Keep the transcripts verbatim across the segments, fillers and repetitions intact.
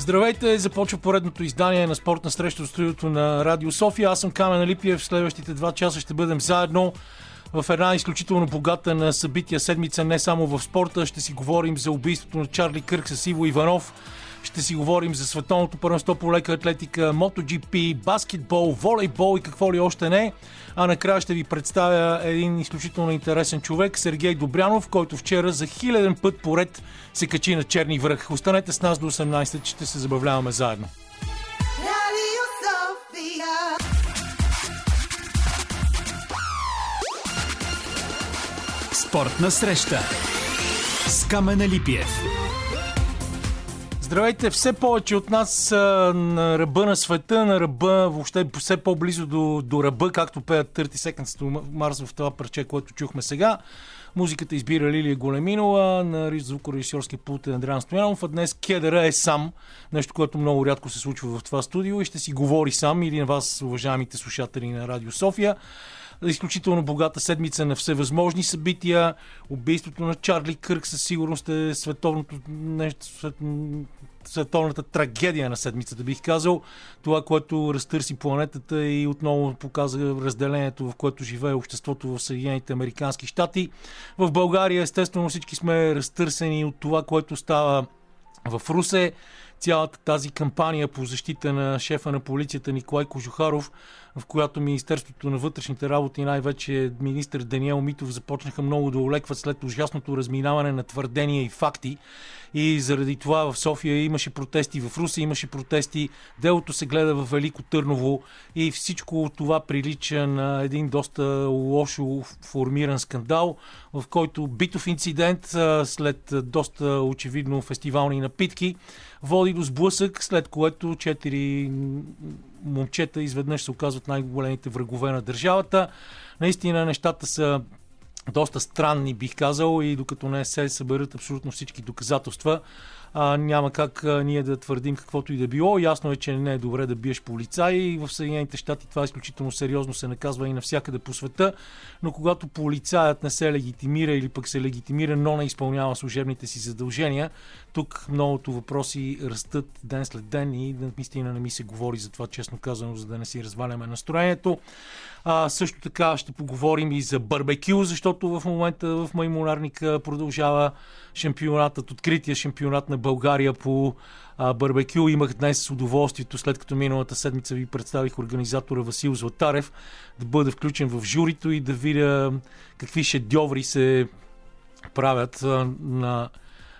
Здравейте, започва поредното издание на спортна среща от студиото на Радио София. Аз съм Камен Алипиев. В следващите два часа ще бъдем заедно в една изключително богата на събития седмица, не само в спорта. Ще си говорим за убийството на Чарли Кърк с Иво Иванов. Ще си говорим за световното първенство по лека атлетика, MotoGP, баскетбол, волейбол и какво ли още не. А накрая ще ви представя един изключително интересен човек, Сергей Добрянов, който вчера за хиляден път поред се качи на черни връх. Останете с нас до осемнайсет, че ще се забавляваме заедно. Спортна среща с Камен Алипиев. Здравейте, все повече от нас са на ръба на света, на ръба, въобще все по-близо до, до ръба, както пеят трийсет Seconds to Mars в това парче, което чухме сега. Музиката избира Лилия Големинова, на звукорежисьорския пулт е Андриан Стоянов, а днес кедъра е сам, нещо, което много рядко се случва в това студио и ще си говори сам или на вас, уважаемите слушатели на Радио София. Изключително богата седмица на всевъзможни събития. Убийството на Чарли Кърк със сигурност е световното нещо, свет, световната трагедия на седмицата, бих казал. Това, което разтърси планетата и отново показа разделението, в което живее обществото в Съединените американски щати. В България, естествено, всички сме разтърсени от това, което става в Русе. Цялата тази кампания по защита на шефа на полицията Николай Кожухаров, в която Министерството на вътрешните работи и най-вече министър Даниел Митов започнаха много да олекват след ужасното разминаване на твърдения и факти. И заради това в София имаше протести, в Русе имаше протести, делото се гледа в Велико Търново и всичко това прилича на един доста лошо формиран скандал, в който битов инцидент след доста очевидно фестивални напитки води до сблъсък, след което четири момчета изведнъж се оказват най-големите врагове на държавата. Наистина нещата са доста странни, бих казал, и докато не се съберат абсолютно всички доказателства, а, няма как а, ние да твърдим каквото и да било. Ясно е, че не е добре да биеш полицаи. В Съединените щати това изключително сериозно се наказва и навсякъде по света, но когато полицаят не се легитимира или пък се легитимира, но не изпълнява служебните си задължения, тук многото въпроси растат ден след ден и наистина не ми се говори за това, честно казано, за да не си разваляме настроението. А, също така ще поговорим и за барбекю, защото в момента в Маймунарника продължава шампионатът, открития шампионат на България по а, барбекю. Имах днес удоволствието, след като миналата седмица ви представих организатора Васил Златарев, да бъда включен в журито и да видя какви шедьоври се правят а, на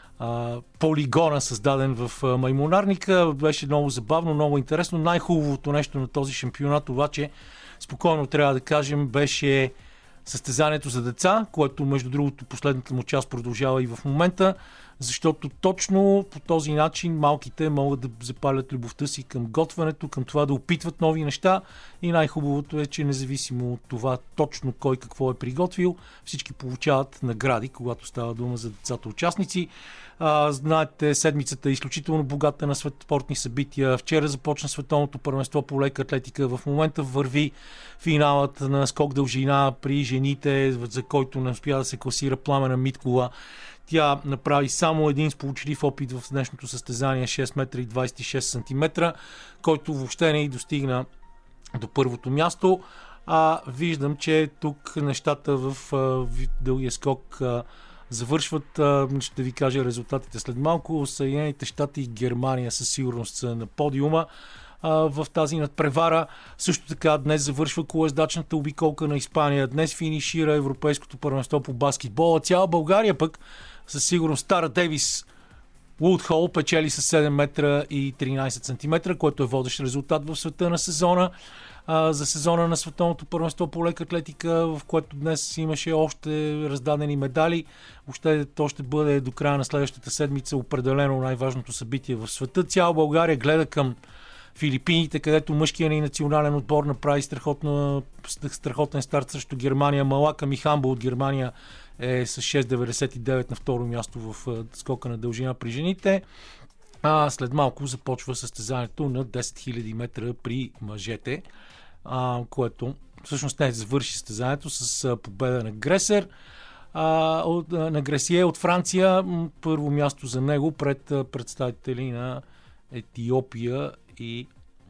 а, полигона, създаден в а, Маймунарника. Беше много забавно, много интересно. Най-хубавото нещо на този шампионат обаче, спокойно трябва да кажем, беше състезанието за деца, което между другото последната му част продължава и в момента, защото точно по този начин малките могат да запалят любовта си към готвенето, към това да опитват нови неща и най-хубавото е, че независимо от това точно кой какво е приготвил, всички получават награди, когато става дума за децата участници. А, знаете, седмицата е изключително богата на спортни събития. Вчера започна световното първенство по лека атлетика. В момента върви финалът на скок дължина при жените, за който не успя да се класира Пламена Миткова. Тя направи само един сполучлив опит в днешното състезание, шест метра и двайсет и шест сантиметра, който въобще не й достигна до първото място. А виждам, че тук нещата в а, дългия скок а, завършват. А, ще ви кажа резултатите след малко. Съединените щати и Германия със сигурност са на подиума а, в тази надпревара. Също така днес завършва колездачната обиколка на Испания. Днес финишира Европейското първенство по баскетбол. Цяла България пък със сигурност Тара Дейвис Woodhull печели с седем метра и тринайсет сантиметра, който е водещ резултат в света на сезона. А, за сезона на световното първенство по лека атлетика, в което днес имаше още раздадени медали. Въобще то ще бъде до края на следващата седмица определено най-важното събитие в света. Цяла България гледа към Филипините, където мъжкият ни национален отбор направи страхотен старт срещу Германия. Малака Михамбо от Германия е с шест деветдесет и девет на второ място в скока на дължина при жените. А след малко започва състезанието на десет хиляди метра при мъжете, а, което всъщност не завърши състезанието с победа на Гресер. А, от, на Гресие от Франция, първо място за него пред представители на Етиопия и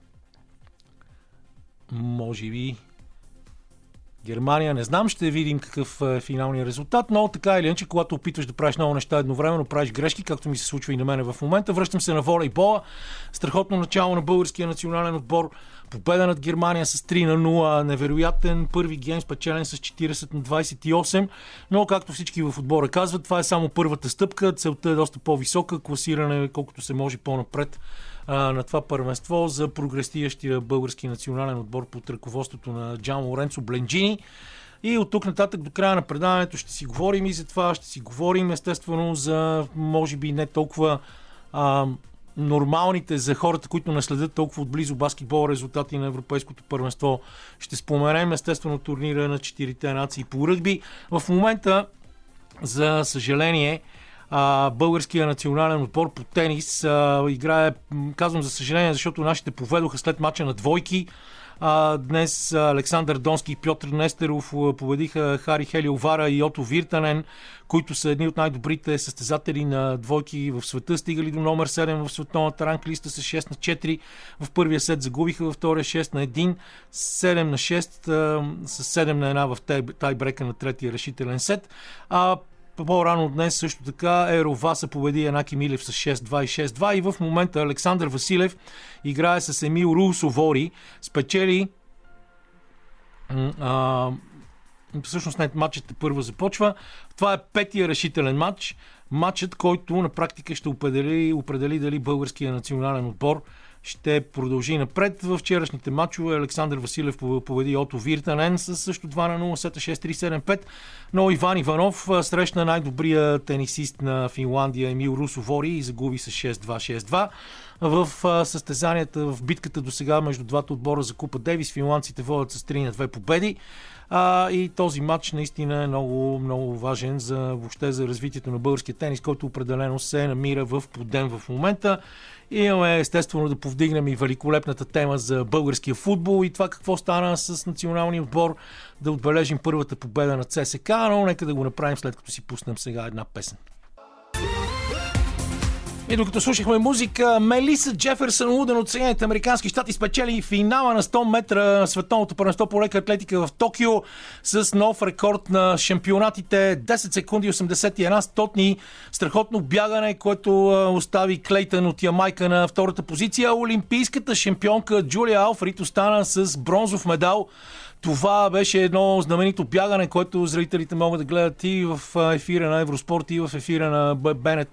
може би Германия. Не знам, ще видим какъв е финалният резултат, но така или иначе, когато опитваш да правиш много неща едновременно, правиш грешки, както ми се случва и на мене в момента. Връщам се на волейбола. Страхотно начало на българския национален отбор. Победа над Германия с три на нула. Невероятен първи гейм, спечелен с четирийсет на двайсет и осем. Но, както всички в отбора казват, това е само първата стъпка. Целта е доста по-висока. Класиране колкото се може по-напред на това първенство за прогресиращия български национален отбор под ръководството на Джан Лоренцо Бленджини. И от тук нататък до края на предаването ще си говорим и за това. Ще си говорим естествено за, може би, не толкова а, нормалните за хората, които не следят толкова отблизо баскетбол резултати на Европейското първенство. Ще споменем естествено турнира на четирите нации по ръгби. В момента, за съжаление, Uh, българския национален отбор по тенис uh, играе, казвам за съжаление, защото нашите поведоха след мача на двойки. Uh, днес uh, Александър Донски и Пьотър Нестеров uh, победиха Хари Хелиовара и Ото Виртанен, които са едни от най-добрите състезатели на двойки в света. Стигали до номер седем в световната ранглиста с шест на четири. В първия сет загубиха, във втория шест на едно, седем на шест, uh, с седем на едно в тайбрека на третия решителен сет. Uh, По-рано днес също така Еро Васа победи Янаки Милев с шест два и шест два и в момента Александър Василев играе с Емил Русовори. Спечели а, всъщност не, матчът първо започва. Това е петия решителен матч. Матчът, който на практика ще определи, определи дали българския национален отбор ще продължи напред. В вчерашните матчове Александър Василев победи Ото Виртанен с също два на нула, сета шест три седем пет, но Иван Иванов срещна най-добрия тенисист на Финландия Емил Русовори и загуби с шест два шест два. В състезанията, в битката до сега между двата отбора за Купа Дейвис, финландците водят с три на две победи. А, и този матч наистина е много, много важен за, въобще за развитието на българския тенис, който определено се намира в подем в момента. И имаме естествено да повдигнем и великолепната тема за българския футбол и това какво стана с националния отбор, да отбележим първата победа на ЦСКА, но нека да го направим след като си пуснем сега една песен. И докато слушахме музика, Мелиса Джеферсън Луден от Съединените американски щати спечели финала на сто метра на световното първенство по лека атлетика в Токио с нов рекорд на шампионатите десет секунди и осемдесет и една стотни. Страхотно бягане, което остави Клейтън от Ямайка на втората позиция. Олимпийската шампионка Джулия Алфрид остана с бронзов медал. Това беше едно знаменито бягане, което зрителите могат да гледат и в ефира на Евроспорт, и в ефира на БНТ.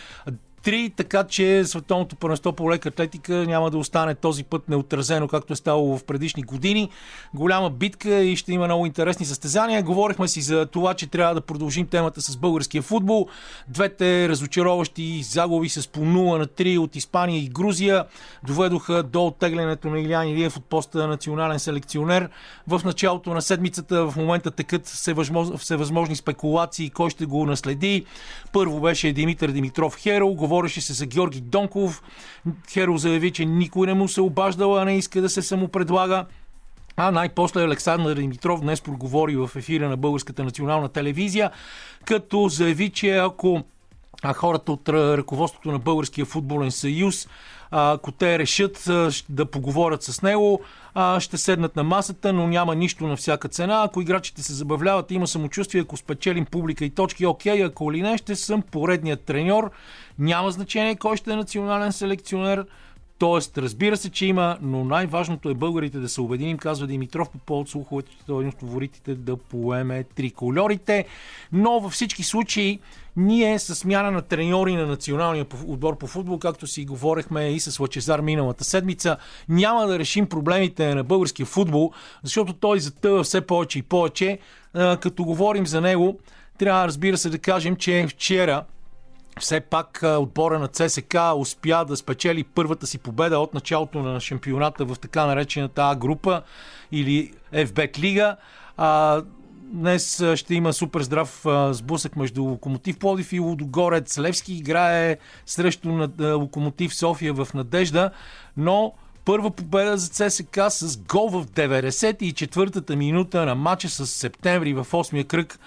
Три, така че световното първенство по лека атлетика няма да остане този път неотразено, както е ставало в предишни години. Голяма битка и ще има много интересни състезания. Говорихме си за това, че трябва да продължим темата с българския футбол. Двете разочароващи загуби с по нула на три от Испания и Грузия доведоха до оттеглянето на Илиян Илиев от поста на национален селекционер. В началото на седмицата в момента текат всевъзможни спекулации кой ще го наследи. Първо беше Димитър Димитров Херол, говореше се за Георги Донков. Херол заяви, че никой не му се обаждал, а не иска да се самопредлага. А най-после Александър Димитров днес проговори в ефира на Българската национална телевизия, като заяви, че ако а хората от ръководството на Българския футболен съюз, ако те решат да поговорят с него, ще седнат на масата, но няма нищо на всяка цена. Ако играчите се забавляват, има самочувствие, ако спечелим публика и точки, окей, ако ли не, ще съм поредният треньор. Няма значение кой ще е национален селекционер. Тоест, разбира се, че има, но най-важното е българите да се обединим, казва Димитров по повод слуховете, че той е един от фаворитите да поеме трикольорите. Но във всички случаи ние с смяна на треньори на националния отбор по футбол, както си говорихме и с Лъчезар миналата седмица, няма да решим проблемите на българския футбол, защото той затъва все повече и повече. Като говорим за него, трябва, разбира се, да кажем, че вчера все пак отбора на ЦСКА успя да спечели първата си победа от началото на шампионата в така наречената А група или Еф Бет лига. А, днес ще има супер здрав а, сблъсък между Локомотив Пловдив и Лудогорец. Левски играе срещу на, Локомотив София в Надежда, но първа победа за ЦСКА с гол в деветдесет и четвъртата минута на матча с Септември в осмия кръг.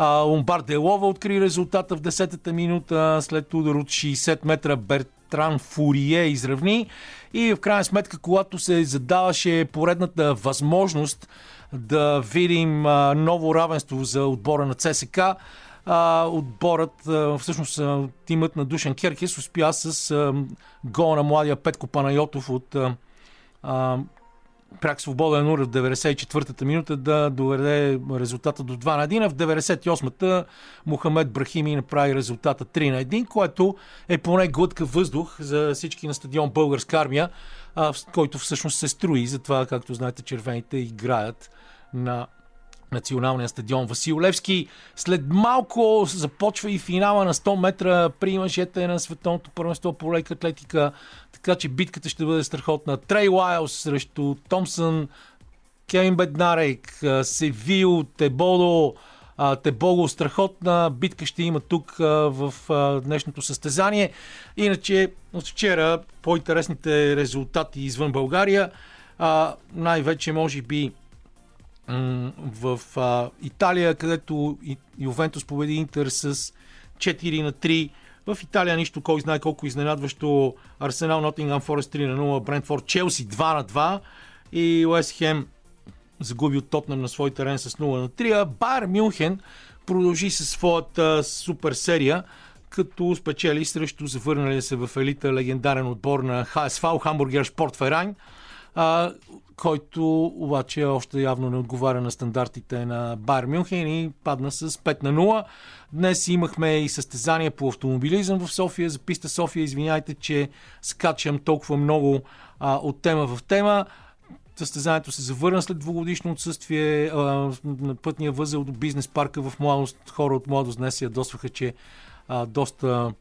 Ломбард Делова откри резултата в десетата минута след удар от шейсет метра. Бертран Фурие изравни и в крайна сметка, когато се задаваше поредната възможност да видим а, ново равенство за отбора на ЦСКА, а, отборът, а, всъщност а, тимът на Душан Керкес успя с а, гол на младия Петко Панайотов от а, а, пряк свободен удар в деветдесет и четвъртата минута да доведе резултата до два на един, а в деветдесет и осмата Мохамед Брахими направи резултата три на един, което е поне глътка въздух за всички на стадион Българска армия, а, който всъщност се строи. Затова, както знаете, червените играят на националния стадион Васил Левски. След малко започва и финала на сто метра при мъжете на световното първенство по лека атлетика, така че битката ще бъде страхотна. Трей Лайлс срещу Томпсън, Кевин Беднарек, Севил, Теболо, Теболо, страхотна битка ще има тук в днешното състезание. Иначе от вчера по-интересните резултати извън България, най-вече може би в а, Италия, където Ювентус победи Интер с четири на три. В Италия нищо, кой знае колко изненадващо. Арсенал Нотингъм Форест три на нула, Брентфорд Челси два на два и Уест Хем загуби от Тотнъм на свой терен с нула на три. А Байер Мюнхен продължи със своята супер серия, като спечели срещу завърнали се в елита легендарен отбор на ХСВ, Хамбургер Спортверайн, а, който обаче още явно не отговаря на стандартите на Байер Мюнхен и падна с пет на нула. Днес имахме и състезание по автомобилизъм в София. За писта София, извиняйте, че скачам толкова много а, от тема в тема. Състезанието се завърна след двугодишно отсъствие а, на пътния възел до бизнес парка в младост. Хора от младост днес се ядосваха, че а, доста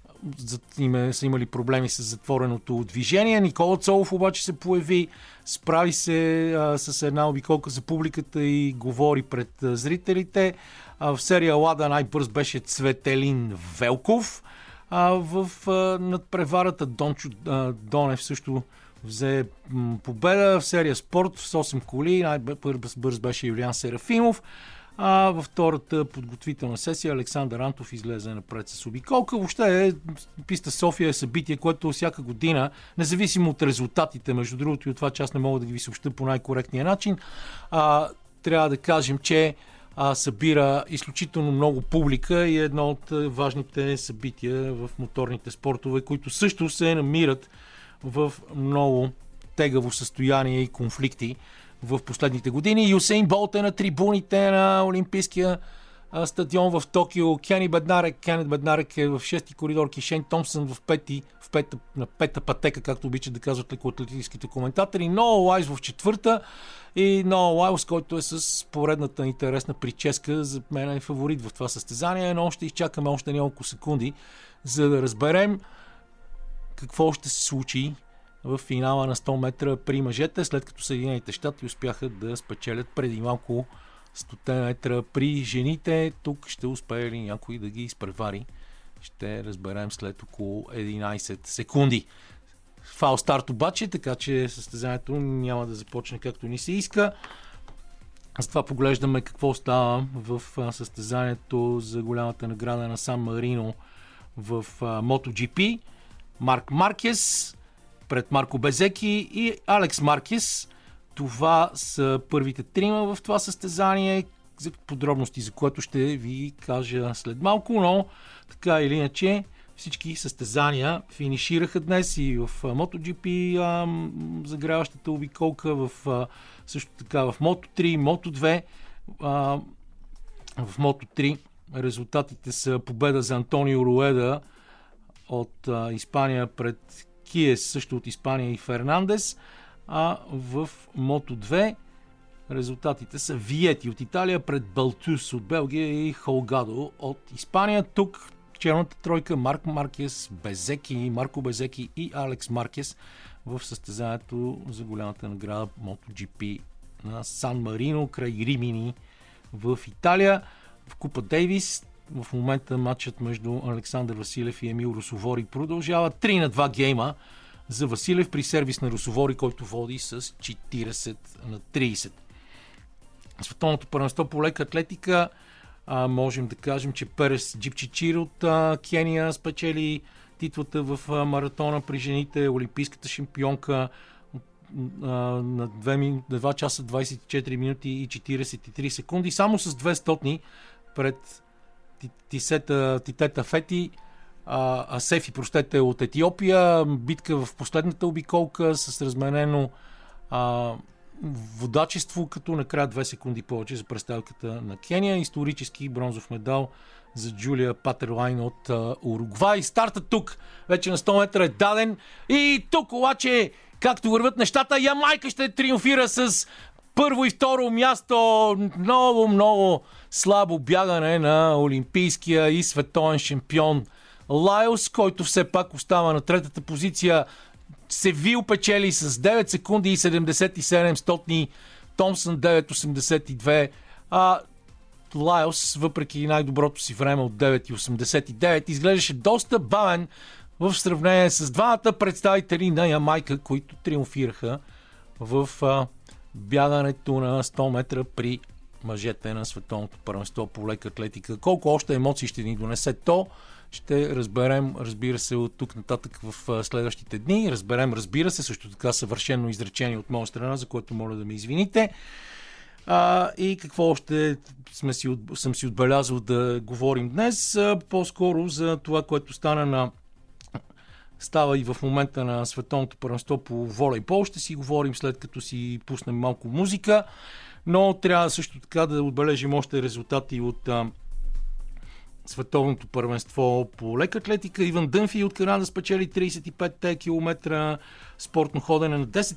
им са имали проблеми с затвореното движение. Никола Цолов обаче се появи, справи се а, с една обиколка за публиката и говори пред а, зрителите. А, в серия Лада най-бърз беше Цветелин Велков. А, в а, надпреварата Дончо а, Донев също взе м, победа. В серия Спорт с осем коли най-бърз беше Юлиан Серафимов. А във втората подготвителна сесия Александър Антов излезе напред с обиколка. Въобще е, писта София е събитие, което всяка година, независимо от резултатите, между другото и от това, че аз не мога да ги съобща по най-коректния начин, а, трябва да кажем, че а, събира изключително много публика и е едно от важните събития в моторните спортове, които също се намират в много тегаво състояние и конфликти в последните години. Юсейн Болт е на трибуните на Олимпийския стадион в Токио. Кени Беднарек, Кенет Беднарек е в шести коридор. Шейн Томпсън в пети, в пета, на пета пътека, както обичат да казват лекоатлетическите коментатори. Ноа Лайлс в четвърта и Ноа Лайлс, който е с поредната интересна прическа. За мен е фаворит в това състезание, но ще изчакаме още няколко секунди, за да разберем какво ще се случи в финала на сто метра при мъжете, след като Съединените щати успяха да спечелят преди малко сто метра при жените. Тук ще успее ли някой да ги изпревари? Ще разберем след около единайсет секунди. Фал старт обаче, така че състезанието няма да започне както ни се иска. Затова поглеждаме какво става в състезанието за голямата награда на Сан Марино в MotoGP. Марк Маркес пред Марко Безеки и Алекс Маркес. Това са първите трима в това състезание, за подробности за което ще ви кажа след малко, но така или иначе всички състезания финишираха днес и в MotoGP а, загряващата обиколка, в, а, също така в Мото три, Мото две. А, в Мото три резултатите са победа за Антонио Руеда от а, Испания пред Киес, също от Испания, и Фернандес, а в Мото две резултатите са Виети от Италия пред Балтус от Белгия и Холгадо от Испания. Тук черната тройка Марк Маркес, Безеки, Марко Безеки и Алекс Маркес в състезанието за голямата награда MotoGP на Сан Марино край Римини в Италия. В Купа Дейвис в момента матчът между Александър Василев и Емил Русовори продължава. три на два гейма за Василев при сервис на Русовори, който води с четирийсет на трийсет. Световното първенство по лека атлетика А, можем да кажем, че Перес Джипчичир от а, Кения спечели титлата в а, маратона при жените, олимпийската шампионка а, на два часа двадесет и четири минути и четиридесет и три секунди, само с две стотни пред Тисета, Титета Фети, а, Асефи, простете, от Етиопия. Битка в последната обиколка с разменено а, водачество, като накрая две секунди повече за представителката на Кения. Исторически бронзов медал за Джулия Патерлайн от а, Уругвай. Старта тук вече на сто метра е даден и тук обаче, както върват нещата, Ямайка ще триумфира с първо и второ място. Много, много слабо бягане на олимпийския и световен шампион Лайлс, който все пак остава на третата позиция. Севил печели с девет секунди и седемдесет и седем стотни, Томсън девет осемдесет и две, а Лайлс, въпреки най-доброто си време от девет осемдесет и девет, изглеждаше доста бавен в сравнение с двамата представители на Ямайка, които триумфираха в а, бягането на сто метра при мъжете на световното първенство по лека атлетика. Колко още емоции ще ни донесе то, ще разберем, разбира се, от тук нататък в следващите дни. Разберем, разбира се, също така съвършено изречение от моя страна, за което моля да ме извините. А, и какво още сме си, съм си отбелязал да говорим днес? А, по-скоро за това, което стана на става и в момента на световното първенство по волейбол. Ще си говорим след като си пуснем малко музика, но трябва също така да отбележим още резултати от а, световното първенство по лека атлетика. Иван Дънфи от Канада спечели тридесет и пет километра спортно ходене на десет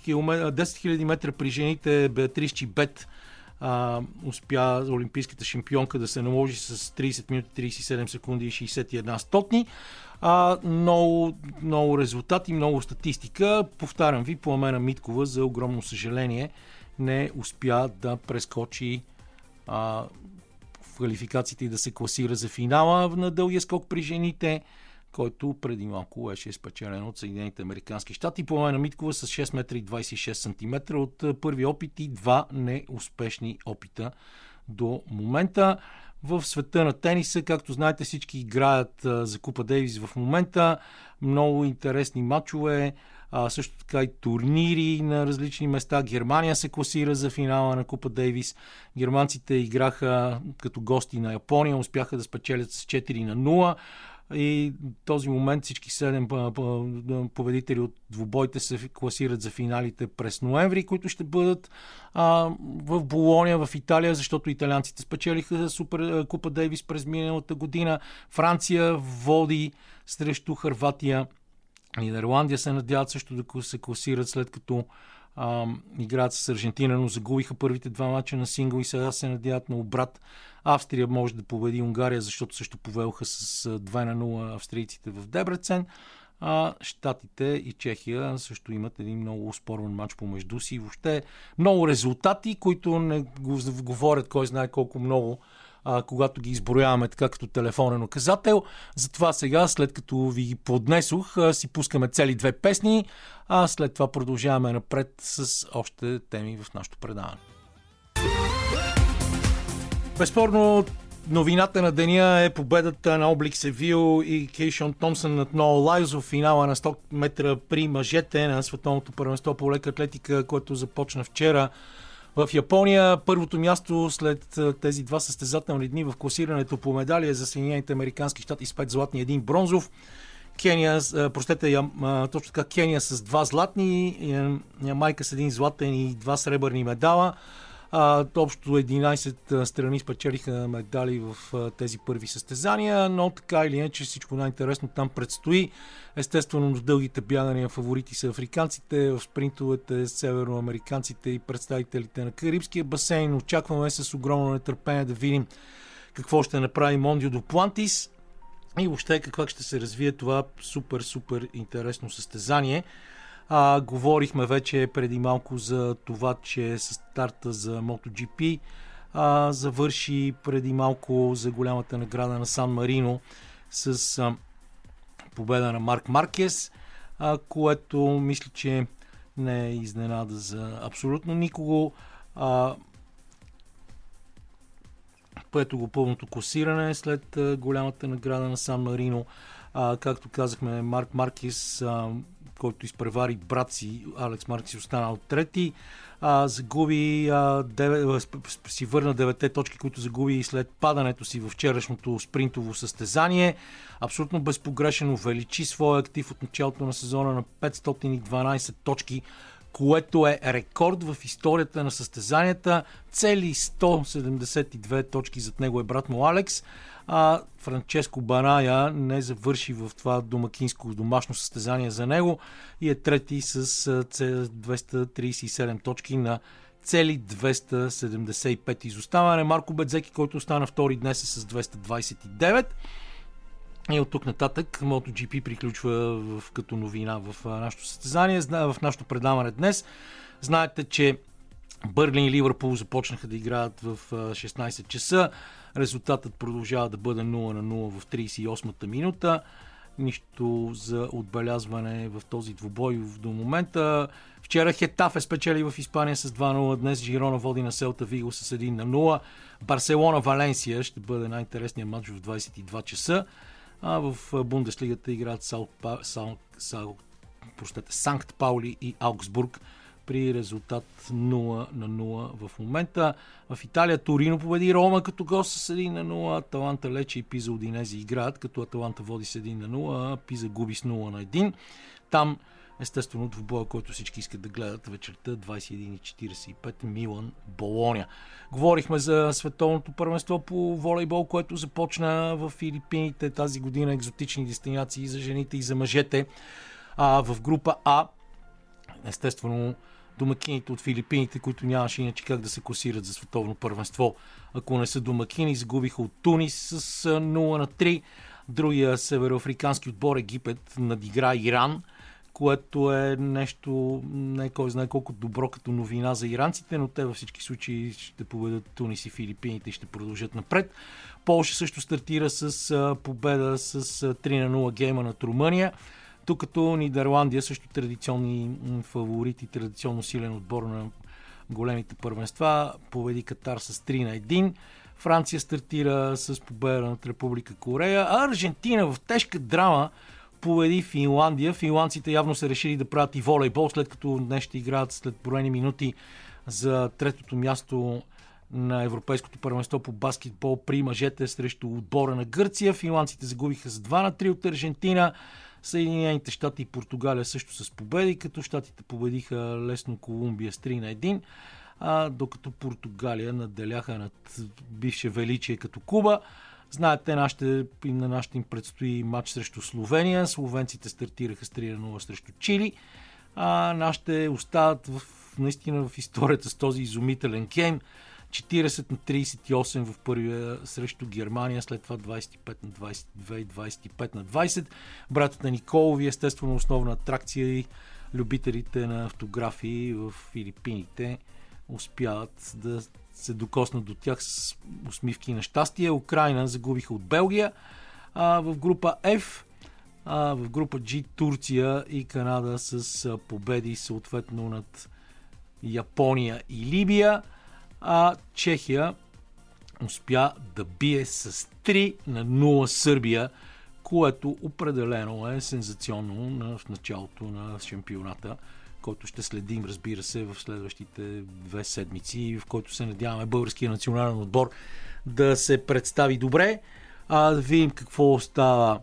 хиляди метра при жените. Беатрис Чибет а, успя олимпийската шампионка да се наложи с тридесет минути тридесет и седем секунди и шейсет и една стотни. А, много, много резултати, много статистика. Повтарям ви, Пламена Миткова, за огромно съжаление, не успя да прескочи а, в квалификациите и да се класира за финала на дългия скок при жените, който преди малко беше спечелен от Съединените американски щати. Пламена Миткова с шест метра и двадесет и шест сантиметра от първи опит и два неуспешни опита до момента. В света на тениса, както знаете, всички играят а, за Купа Дейвис в момента. Много интересни матчове, а, също така и турнири на различни места. Германия се класира за финала на Купа Дейвис. Германците играха като гости на Япония, успяха да спечелят с четири на нула. И в този момент всички седем победители от двубойте се класират за финалите през ноември, които ще бъдат а, в Болония, в Италия, защото италианците спечелиха Супер Купа Дейвис през миналата година. Франция води срещу Хърватия. Нидерландия се надяват също да се класират, след като а, играят с Аржентина, но загубиха първите два мача на сингъл и сега се надяват на обрат. Австрия може да победи Унгария, защото също повелха с две на нула австрийците в Дебрецен. А Щатите и Чехия също имат един много спорен матч помежду си. Въобще много резултати, които не го говорят кой знае колко много, а, когато ги изброяваме така като телефонен указател. Затова сега, след като ви ги поднесох, а, си пускаме цели две песни, а след това продължаваме напред с още теми в нашото предаване. Безспорно, новината на деня е победата на Облик Севил и Кейшон Томсън над Ноа Лайлс в финала на сто метра при мъжете на световното първенство по лека атлетика, което започна вчера в Япония. Първото място след тези два състезателни дни в класирането по медали е за Съединените американски щати с пет златни и един бронзов. Кения, простете, точно така, Кения с два златни, Ямайка с един златен и два сребърни медала. А, общо единайсет страни спечелиха медали в а, тези първи състезания, но така или иначе всичко най-интересно там предстои. Естествено, в дългите бягания фаворити са африканците, в спринтовете североамериканците и представителите на Карибския басейн. Очакваме с огромно нетърпение да видим какво ще направи Мондио Дуплантис и въобще как ще се развие това супер, супер интересно състезание. А, говорихме вече преди малко за това, че с старта за MotoGP а, завърши преди малко за голямата награда на Сан Марино с а, победа на Марк Маркес, а, което мисля, че не е изненада за абсолютно никого. А, поето го пълното класиране след а, голямата награда на Сан Марино. А, както казахме, Марк Маркес, а, който изпревари брат си, Алекс Маркес, останал трети. А, загуби, а, девет, си върна деветте точки, които загуби след падането си във вчерашното спринтово състезание. Абсолютно безпогрешен, увеличи своя актив от началото на сезона на петстотин и дванадесет точки, което е рекорд в историята на състезанията. Цели сто седемдесет и две точки зад него е брат му Алекс. А Франческо Баная не завърши в това домакинско домашно състезание за него и е трети с двеста тридесет и седем точки на цели двеста седемдесет и пет изоставане. Марко Бедзеки, който остана втори днес, е с двеста двадесет и девет. И от тук нататък MotoGP приключва в, като новина в нашото състезание, в нашото предаване днес. Знаете, че Бърли и Ливърпул започнаха да играят в шестнадесет часа. Резултатът продължава да бъде нула на нула в тридесет и осмата минута. Нищо за отбелязване в този двубой до момента. Вчера Хетафе спечели в Испания с два нула. Днес Жирона води на Селта Виго с един на нула. Барселона-Валенсия ще бъде най-интересният матч в двадесет и два часа. А в Бундеслигата играят Саут, Саут, Саут, Санкт Паули и Аугсбург при резултат нула на нула в момента. В Италия Торино победи Рома като гост с един на нула. Аталанта Лече и Пиза Удинези играят, като Аталанта води с един на нула, а Пиза губи с нула на един. Там, естествено, двубоя, който всички искат да гледат вечерта, двадесет и един и четиридесет и пет, Милан Болоня. Говорихме за световното първенство по волейбол, което започна в Филипините тази година, екзотични дестинации за жените и за мъжете. А в група А, естествено, домакините от Филипините, които нямаше иначе как да се класират за световно първенство, ако не са домакини, загубиха от Тунис с нула на три. Другия североафрикански отбор Египет надигра Иран, което е нещо не кой знае колко добро като новина за иранците, но те във всички случаи ще победят Тунис и Филипините и ще продължат напред. Полша също стартира с победа с три на нула гейма над Румъния, докато Нидерландия, също традиционни фаворити, традиционно силен отбор на големите първенства, победи Катар с три на един. Франция стартира с победа над Република Корея, а Аржентина в тежка драма победи Финландия. Финландците явно са решили да правят и волейбол, след като днес ще играят след броени минути за третото място на Европейското първенство по баскетбол при мъжете срещу отбора на Гърция. Финландците загубиха с два на три от Аржентина. Съединените щати и Португалия също с победи, като щатите победиха лесно Колумбия с три на един, а докато Португалия наделяха над бивше величие като Куба. Знаете, нашите, на нашите им предстои матч срещу Словения. Словенците стартираха с три на нула срещу Чили, а нашите остават в, наистина в историята с този изумителен гейм. четиридесет на тридесет и осем в първия срещу Германия, след това двадесет и пет на двадесет и две и двадесет и пет на двадесет. Братята Николови, естествено основна атракция и любителите на автографии в Филипините успяват да се докоснат до тях с усмивки на щастие. Украйна загубиха от Белгия. А в група F, а в група G Турция и Канада с победи съответно над Япония и Либия. А Чехия успя да бие с три на нула Сърбия, което определено е сензационно в началото на шампионата, който ще следим, разбира се, в следващите две седмици, в който се надяваме българския национален отбор да се представи добре. А да видим какво става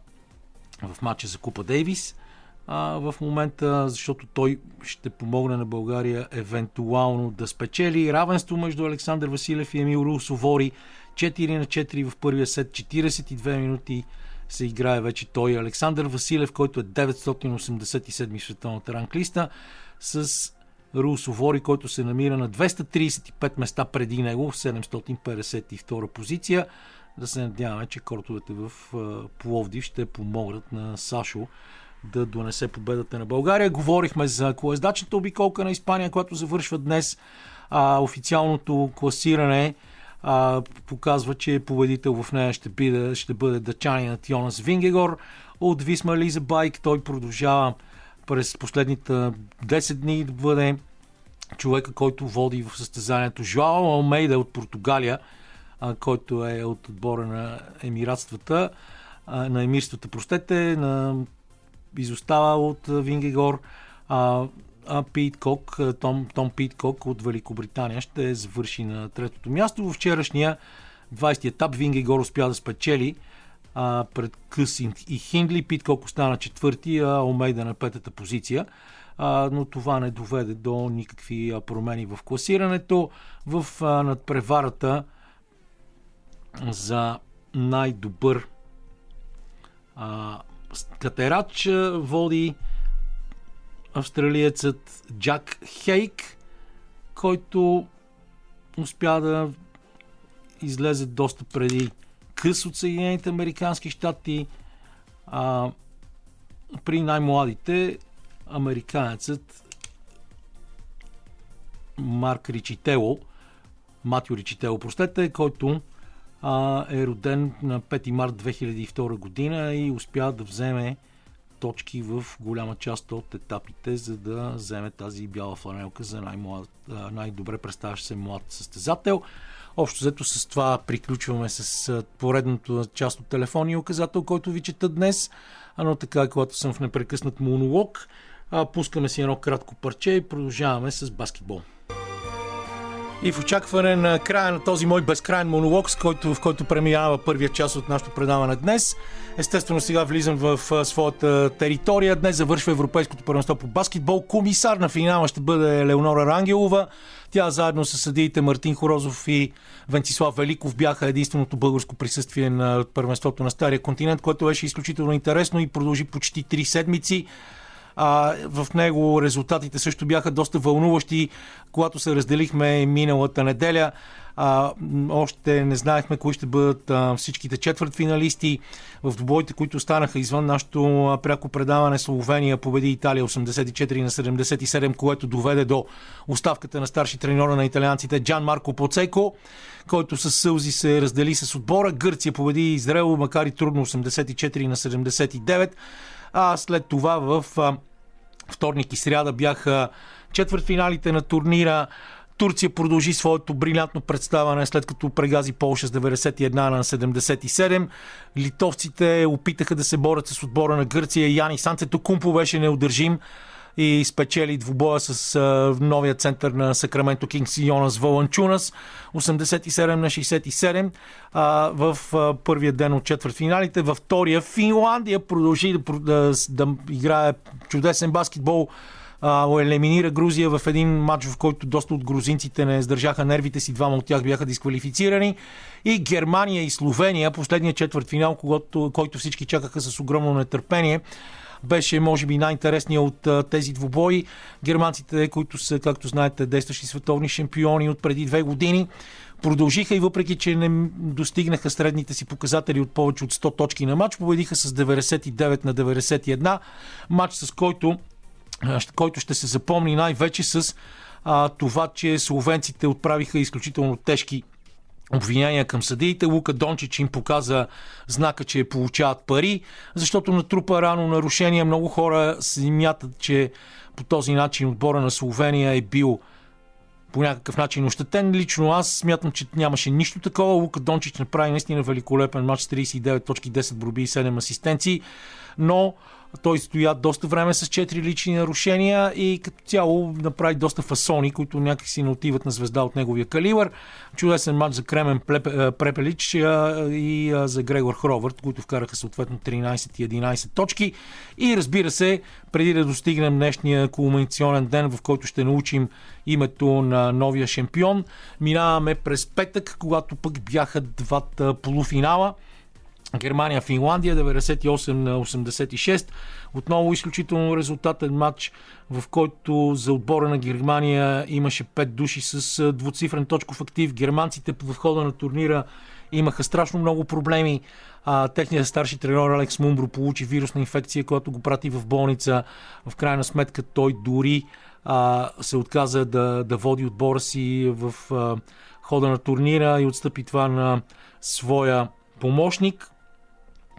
в матча за Купа Дейвис а, в момента, защото той ще помогне на България евентуално да спечели. Равенство между Александър Василев и Емил Русовори, четири на четири в първия сет, четиридесет и две минути се играе вече той. Александър Василев, който е деветстотин осемдесет и седми в световната ранглиста, с Русовори, който се намира на двеста тридесет и пет места преди него, в седемстотин петдесет и втора позиция. Да се надяваме, че кортовете в Пловдив ще помогнат на Сашо да донесе победата на България. Говорихме за колездачната обиколка на Испания, която завършва днес. А, официалното класиране а, показва, че победител в нея ще бъде, ще бъде дъчанинът Йонас Вингегор от Висма Лиза Байк. Той продължава през последните десет дни да бъде човека, който води в състезанието. Жоао Алмейда от Португалия а, който е от отбора на Емиратствата, а, на Емирствата, простете, на изостава от Вингегор, а, а Питкок, Том, Том Питкок от Великобритания ще завърши на третото място. Във вчерашния двайсети етап Вингегор успя да спечели а, пред Къс и Хиндли. Питкок остана четвърти, а Омейда на петата позиция. А, но това не доведе до никакви а, промени в класирането. В а, надпреварата за най-добър а, катерач води австралиецът Джак Хейк, който успя да излезе доста преди Къс от Съединените американски щати. А, при най-младите американецът Марк Ричитело, Матио Ричитело, простете, който а, е роден на пети март две хиляди и втора година и успя да вземе точки в голяма част от етапите, за да вземе тази бяла фланелка за най-млад, най-добре представящ се млад състезател. Общо взето с това приключваме с поредната част от телефонния указател, който ви чета днес. Но така, когато съм в непрекъснат монолог, пускаме си едно кратко парче и продължаваме с баскетбол. И в очакване на края на този мой безкрайен монолог, с който, в който преминава първия част от нашото предаване днес, естествено сега влизам в а, своята територия. Днес завършва Европейското първенство по баскетбол. Комисар на финала ще бъде Леонора Рангелова. Тя заедно с съдиите Мартин Хорозов и Венцислав Великов бяха единственото българско присъствие на първенството на Стария континент, което беше изключително интересно и продължи почти три седмици. А, в него резултатите също бяха доста вълнуващи. Когато се разделихме миналата неделя, а, още не знаехме кои ще бъдат а, всичките четвъртфиналисти. В двубоите, които останаха извън нашото а, пряко предаване, Словения победи Италия осемдесет и четири на седемдесет и седем, което доведе до оставката на старши треньора на италианците Джан Марко Поцеко, който със сълзи се раздели с отбора. Гърция победи Израел, макар и трудно, осемдесет и четири на седемдесет и девет. А след това в а, вторник и сряда бяха четвъртфиналите на турнира. Турция продължи своето брилянтно представяне, след като прегази Полша с деветдесет и едно на седемдесет и седем. Литовците опитаха да се борят с отбора на Гърция. Янис Антетокумпо беше неудържим и спечели двубоя с а, новия център на Сакраменто Кингс Йонас Воланчунас осемдесет и седем на шейсет и седем а, в а, първия ден от четвъртфиналите. Във втория Финландия продължи да, да, да играе чудесен баскетбол. Uh, елиминира Грузия в един матч, в който доста от грузинците не издържаха нервите си, двама от тях бяха дисквалифицирани. И Германия и Словения, последният четвъртфинал, който, който всички чакаха с огромно нетърпение, беше може би най-интересният от uh, тези двубои. Германците, които са, както знаете, действащи световни шампиони от преди две години, продължиха и въпреки, че не достигнаха средните си показатели от повече от сто точки на матч, победиха с деветдесет и девет на деветдесет и едно. Матч, с който който ще се запомни най-вече с а, това, че словенците отправиха изключително тежки обвинения към съдиите. Лука Дончич им показа знака, че получават пари, защото натрупа рано нарушения. Много хора смятат, че по този начин отбора на Словения е бил по някакъв начин ощетен. Лично аз смятам, че нямаше нищо такова. Лука Дончич направи наистина великолепен матч с трийсет и девет точки, десет борби и седем асистенции, но той стоя доста време с четири лични нарушения и като цяло направи доста фасони, които някакси не отиват на звезда от неговия калибър. Чудесен матч за Кремен Препелич и за Грегор Хровърд, които вкараха съответно тринайсет и единайсет точки. И разбира се, преди да достигнем днешния кулминационен ден, в който ще научим името на новия шампион, минаваме през петък, когато пък бяха двата полуфинала. Германия-Финландия деветдесет и осем на осемдесет и шест. Отново изключително резултатен матч, в който за отбора на Германия имаше пет души с двуцифрен точков актив. Германците в хода на турнира имаха страшно много проблеми. А, техният старши треньор Алекс Мумбро получи вирусна инфекция, която го прати в болница. В крайна сметка той дори а, се отказа да, да води отбора си в а, хода на турнира и отстъпи това на своя помощник.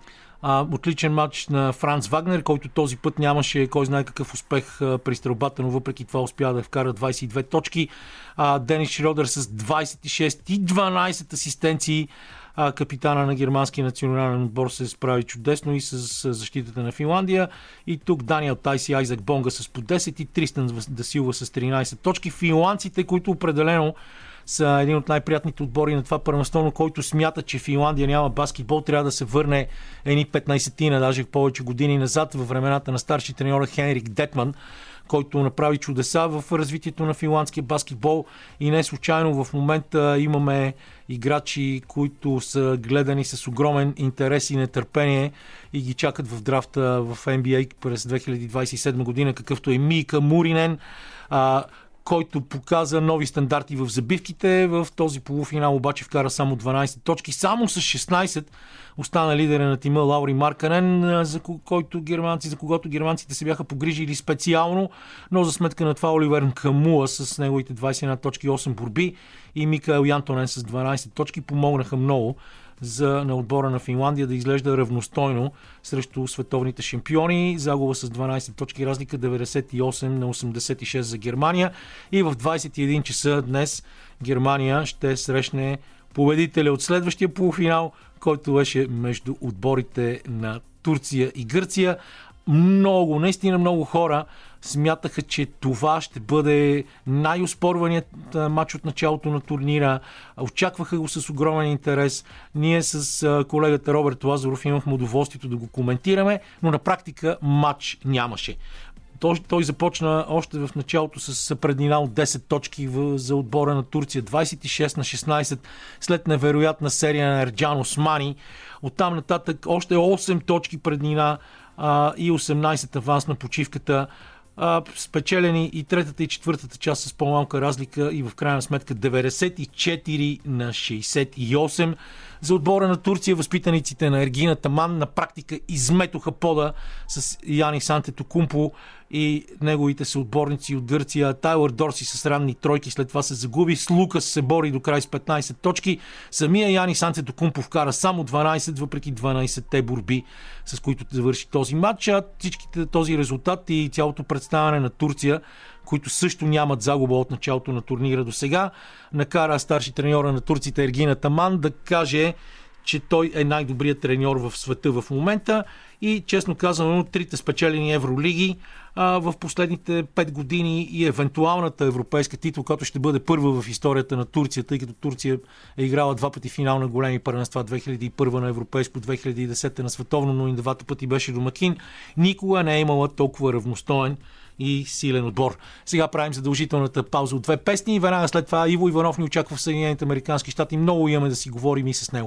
А, отличен матч на Франц Вагнер, който този път нямаше кой знае какъв успех а, при стрелбата, но въпреки това успя да вкара двайсет и две точки. А, Денис Шрьодер с двайсет и шест и дванайсет асистенции. А, капитана на германския национален отбор се справи чудесно и с, с защитата на Финландия. И тук Даниел Тайс и Айзак Бонга с по десет и Тристан Дасилва с тринайсет точки. Финландците, които определено са един от най-приятните отбори на това първенство, който смята, че Финландия няма баскетбол, трябва да се върне едни петнайсет-тина, даже повече години назад, във времената на старши треньора Хенрик Детман, който направи чудеса в развитието на финландския баскетбол и не случайно в момента имаме играчи, които са гледани с огромен интерес и нетърпение и ги чакат в драфта в Н Б А през две хиляди двайсет и седма година, какъвто е Мика Муринен, а, който показа нови стандарти в забивките. В този полуфинал обаче вкара само дванайсет точки. Само с шестнайсет остана лидера на тима Лаури Марканен, за който германци, за когото германците се бяха погрижили специално, но за сметка на това Оливер Камуа с неговите двайсет и една точки и осем борби и Микаел Янтонен с дванайсет точки помогнаха много за на отбора на Финландия да изглежда равностойно срещу световните шампиони. Загуба с дванайсет точки, разлика деветдесет и осем на осемдесет и шест за Германия. И в двайсет и един часа днес Германия ще срещне победителя от следващия полуфинал, който беше между отборите на Турция и Гърция. Много, наистина много хора смятаха, че това ще бъде най-оспорваният матч от началото на турнира. Очакваха го с огромен интерес. Ние с колегата Роберт Лазаров имахме удоволствието да го коментираме, но на практика матч нямаше. Той, той започна още в началото с преднина от десет точки в, за отбора на Турция. двайсет и шест на шестнайсет след невероятна серия на Ерджан Османи. Оттам нататък още осем точки преднина а, и осемнайсет аванс на почивката. А, спечелени и третата и четвъртата част с по-малка разлика и в крайна сметка деветдесет и четири на шейсет и осем. За отбора на Турция възпитаниците на Ергин Атаман на практика изметоха пода с Янис Антетокумпо и неговите съотборници от Гърция. Тайлър Дорси с ранни тройки, след това се загуби. С Лукас се бори до край с петнайсет точки. Самия Янис Антетокумпо вкара само дванайсет, въпреки дванайсетте борби, с които завърши този матч. А всичките този резултат и цялото представяне на Турция, които също нямат загуба от началото на турнира до сега, накара старши треньора на турците Ергин Атаман да каже, че той е най-добрият треньор в света в момента и честно казано трите спечелени евролиги а, в последните пет години и евентуалната европейска титла, която ще бъде първа в историята на Турция, тъй като Турция е играла два пъти финал на големи първенства, две хиляди и първа на европейско, две хиляди и десета на световно, но и двата пъти беше домакин. Никога не е имала толкова равностоен и силен отбор. Сега правим задължителната пауза от две песни и веднага след това Иво Иванов ни очаква в Съединените американски щати. Много имаме да си говорим и с него.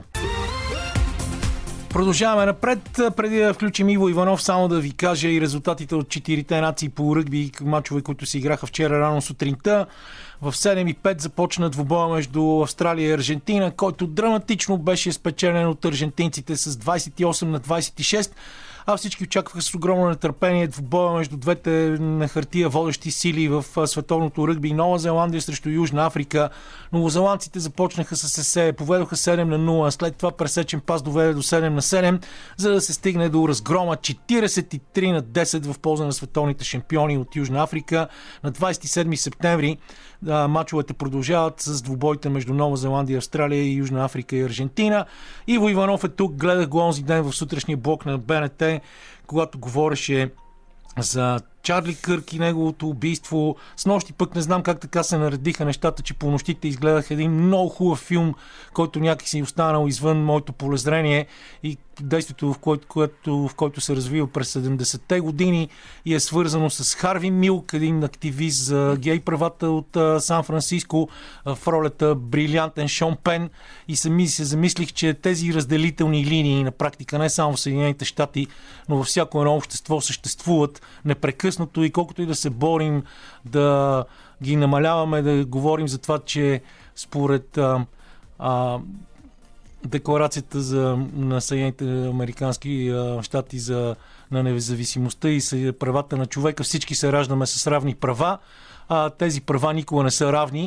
Продължаваме напред. Преди да включим Иво Иванов, само да ви кажа и резултатите от четирите нации по ръгби и мачове, които се играха вчера рано сутринта. В седем и пет започна двубоя между Австралия и Аржентина, който драматично беше спечелен от аржентинците с двайсет и осем на двайсет и шест. А всички очакваха с огромно нетърпение двубоя между двете на хартия водещи сили в световното ръгби. Нова Зеландия срещу Южна Африка. Новозеландците започнаха с есе, поведоха седем на нула, след това пресечен пас доведе до седем на седем, за да се стигне до разгрома четирийсет и три на десет в полза на световните шампиони от Южна Африка. На двайсет и седми септември мачовете продължават с двубоите между Нова Зеландия, Австралия и Южна Африка и Аржентина. Иво Иванов е тук, гледах го онзи ден в сутрешния блок на Б Н Т, когато говореше за Чарли Кърк и неговото убийство. С нощи пък не знам как така се наредиха нещата, че по нощите изгледах един много хубав филм, който някакси останал извън моето полезрение и действието, в който, което, в който се развива през седемдесетте години и е свързано с Харви Милк, един активист за гей правата от а, Сан-Франциско, а, в ролята брилянтен Шон Пен, и сами се замислих, че тези разделителни линии на практика не само в Съединените щати, но във всяко едно общество съществуват непрекъснато и колкото и да се борим да ги намаляваме, да говорим за това, че според а, а, декларацията за, на Съединените американски щати за, на независимостта и правата на човека, всички се раждаме с равни права. А, тези права никога не са равни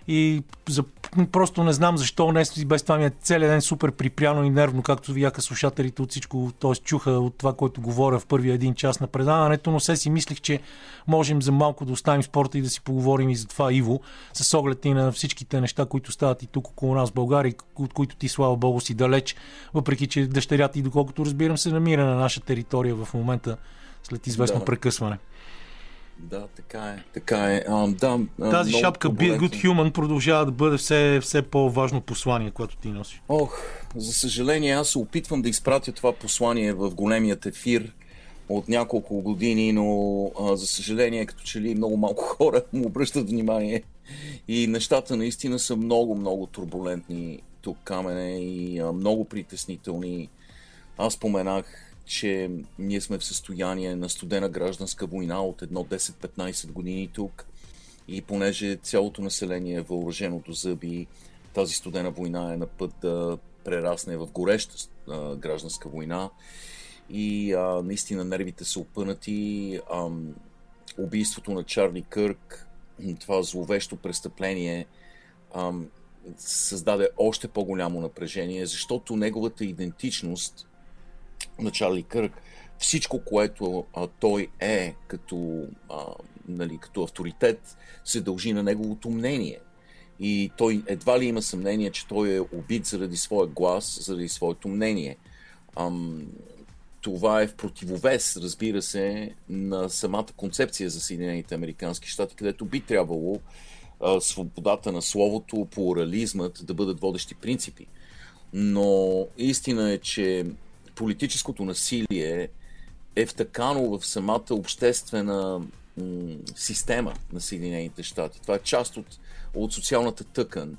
И за, просто не знам защо днес без това ми е целият ден супер припряно и нервно, както видяха слушателите от всичко, т.е. чуха от това, което говоря в първия един час на предаването, но се си мислих, че можем за малко да оставим спорта и да си поговорим и за това, Иво, с оглед и на всичките неща, които стават и тук около нас в България, от които ти, слава Богу, си далеч, въпреки че дъщерята и доколкото разбирам се намира на наша територия в момента след известно да. прекъсване. Да, така е. Така е. А, да, Тази шапка Be Good Human продължава да бъде все, все по-важно послание, което ти носиш. Ох, за съжаление, аз се опитвам да изпратя това послание в големият ефир от няколко години, но а, за съжаление, като че ли много малко хора му обръщат внимание и нещата наистина са много, много турбулентни тук, Камене, и а, много притеснителни. Аз споменах, че ние сме в състояние на студена гражданска война от едно десет-петнайсет години тук, и понеже цялото население е въоръжено до зъби, тази студена война е на път да прерасне в гореща а, гражданска война и а, наистина нервите са опънати. А, убийството на Чарли Кърк, това зловещо престъпление, а, създаде още по-голямо напрежение, защото неговата идентичност на Чарли Кърк, всичко, което а, той е като, а, нали, като авторитет, се дължи на неговото мнение. И той едва ли има съмнение, че той е убит заради своя глас, заради своето мнение. Ам, това е в противовес, разбира се, на самата концепция за Съединените американски щати, където би трябвало а, свободата на словото, плурализмът да бъдат водещи принципи. Но истина е, че политическото насилие е втъкано в самата обществена м- система на Съединените щати. Това е част от, от социалната тъкан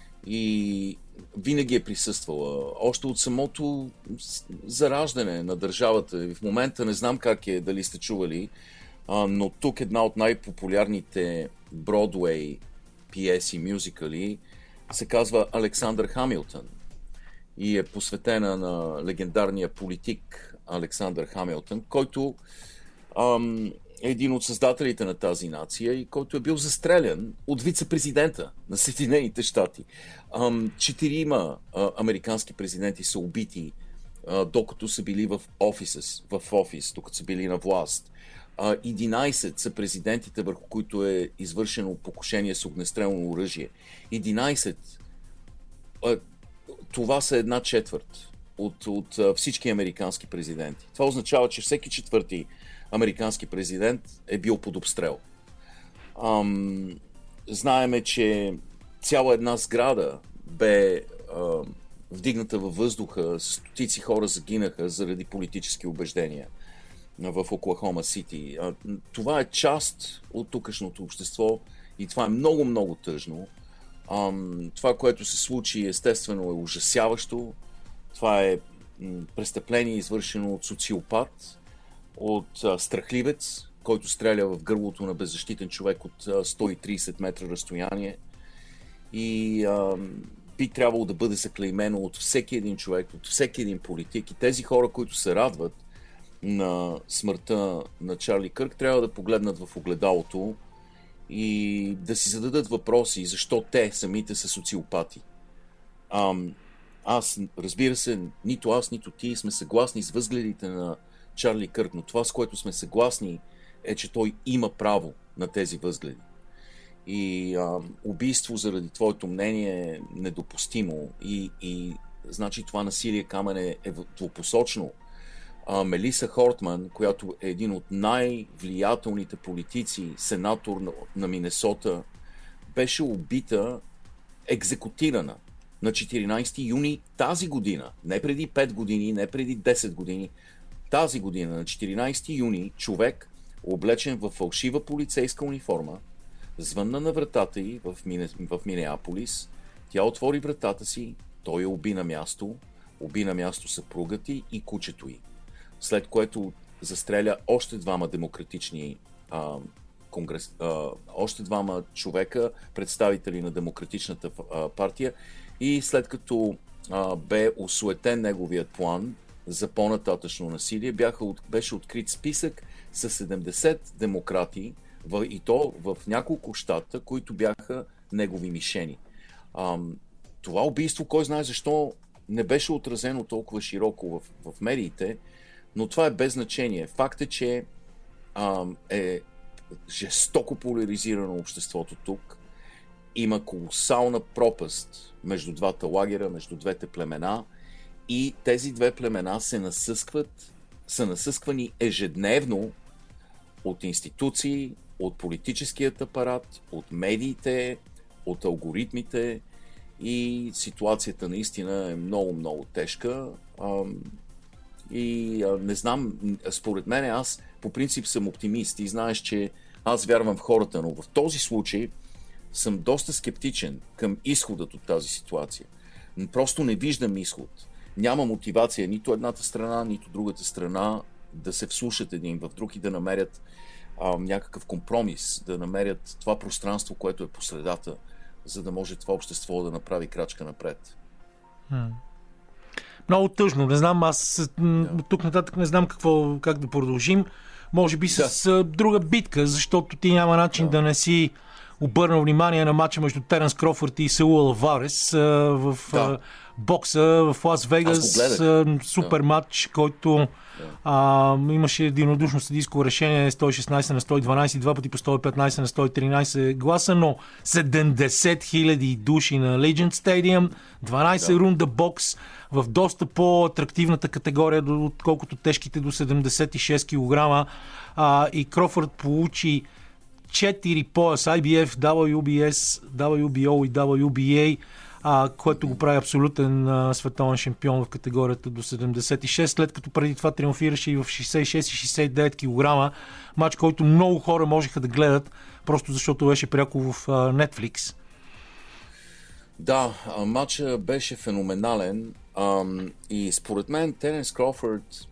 и винаги е присъствала. Още от самото зараждане на държавата. В момента не знам как е, дали сте чували, а, но тук една от най-популярните Бродвей пиеси, мюзикали, се казва Александър Хамилтън и е посветена на легендарния политик Александър Хамилтън, който ам, е един от създателите на тази нация и който е бил застрелян от вице-президента на Съединените щати. Ам, четирима а, американски президенти са убити, а, докато са били в, офис, в офис, докато са били на власт. А, единайсет са президентите, върху които е извършено покушение с огнестрелно оръжие. единайсет а, това са една четвърт от, от всички американски президенти. Това означава, че всеки четвърти американски президент е бил под обстрел. Ам, знаеме, че цяла една сграда бе а, вдигната във въздуха, стотици хора загинаха заради политически убеждения в Оклахома Сити. А, това е част от тукашното общество и това е много-много тъжно. Um, това, което се случи, естествено е ужасяващо. Това е м, престъпление, извършено от социопат, от а, страхливец, който стреля в гърлото на беззащитен човек от а, сто и трийсет метра разстояние. И а, би трябвало да бъде заклеймено от всеки един човек, от всеки един политик. И тези хора, които се радват на смъртта на Чарли Кърк, трябва да погледнат в огледалото и да си зададат въпроси, защо те самите са социопати. Ам, аз, разбира се, нито аз, нито ти сме съгласни с възгледите на Чарли Кърк, но това, с което сме съгласни, е, че той има право на тези възгледи. И ам, убийство заради твоето мнение е недопустимо и, и значи това насилие, Камене, е двупосочно. Мелиса Хортман, която е един от най-влиятелните политици, сенатор на, на Минесота, беше убита, екзекутирана на четиринайсети юни тази година. Не преди пет години, не преди десет години. Тази година, на четиринайсети юни, човек, облечен в фалшива полицейска униформа, звънна на вратата й в, Мине, в Минеаполис. Тя отвори вратата си, той я уби на място, уби на място съпругът й и кучето й. След което застреля още двама демократични а, конгрес, а, още двама човека, представители на демократичната а, партия, и след като а, бе осуетен неговият план за по-нататъчно насилие, бяха, беше открит списък с седемдесет демократи, в, и то в няколко щата, които бяха негови мишени. А, това убийство, кой знае защо, не беше отразено толкова широко в, в медиите, но това е без значение. Факт е, че а, е жестоко поляризирано обществото тук. Има колосална пропаст между двата лагера, между двете племена и тези две племена се насъскват, са насъсквани ежедневно от институции, от политическият апарат, от медиите, от алгоритмите и ситуацията наистина е много-много тежка. И не знам, според мен аз по принцип съм оптимист и знаеш, че аз вярвам в хората, но в този случай съм доста скептичен към изходът от тази ситуация. Просто не виждам изход. Няма мотивация нито едната страна, нито другата страна да се вслушат един в друг и да намерят а, някакъв компромис, да намерят това пространство, което е по средата, за да може това общество да направи крачка напред. Hmm. Много тъжно. Не знам, аз да. тук нататък не знам какво, как да продължим. Може би с да. друга битка, защото ти няма начин да, да не си обърнал внимание на матча между Теренс Кроуфърд и Саул Алварес в да. бокса в Лас Вегас. Супер да. матч, който да. а, имаше единодушно съдийско решение сто и шестнайсет на сто и дванайсет, два пъти по сто и петнайсет на сто и тринайсет гласа, но седемдесет хиляди души на Allegiant Stadium, дванайсет да. рунда бокс в доста по-атрактивната категория, отколкото тежките до седемдесет и шест килограма. А, и Кроуфърд получи четири пояс Ай Би Еф, Дабъл Ю Би Ес, Дабъл Ю Би О и Дабъл Ю Би Ей, а, което го прави абсолютен а, световен шампион в категорията до седемдесет и шест, след като преди това триумфираше и в шейсет и шест и шейсет и девет килограма. Мач, който много хора можеха да гледат, просто защото беше пряко в а, Netflix. Да, матчът беше феноменален ам, и според мен Теренс Кроуфърд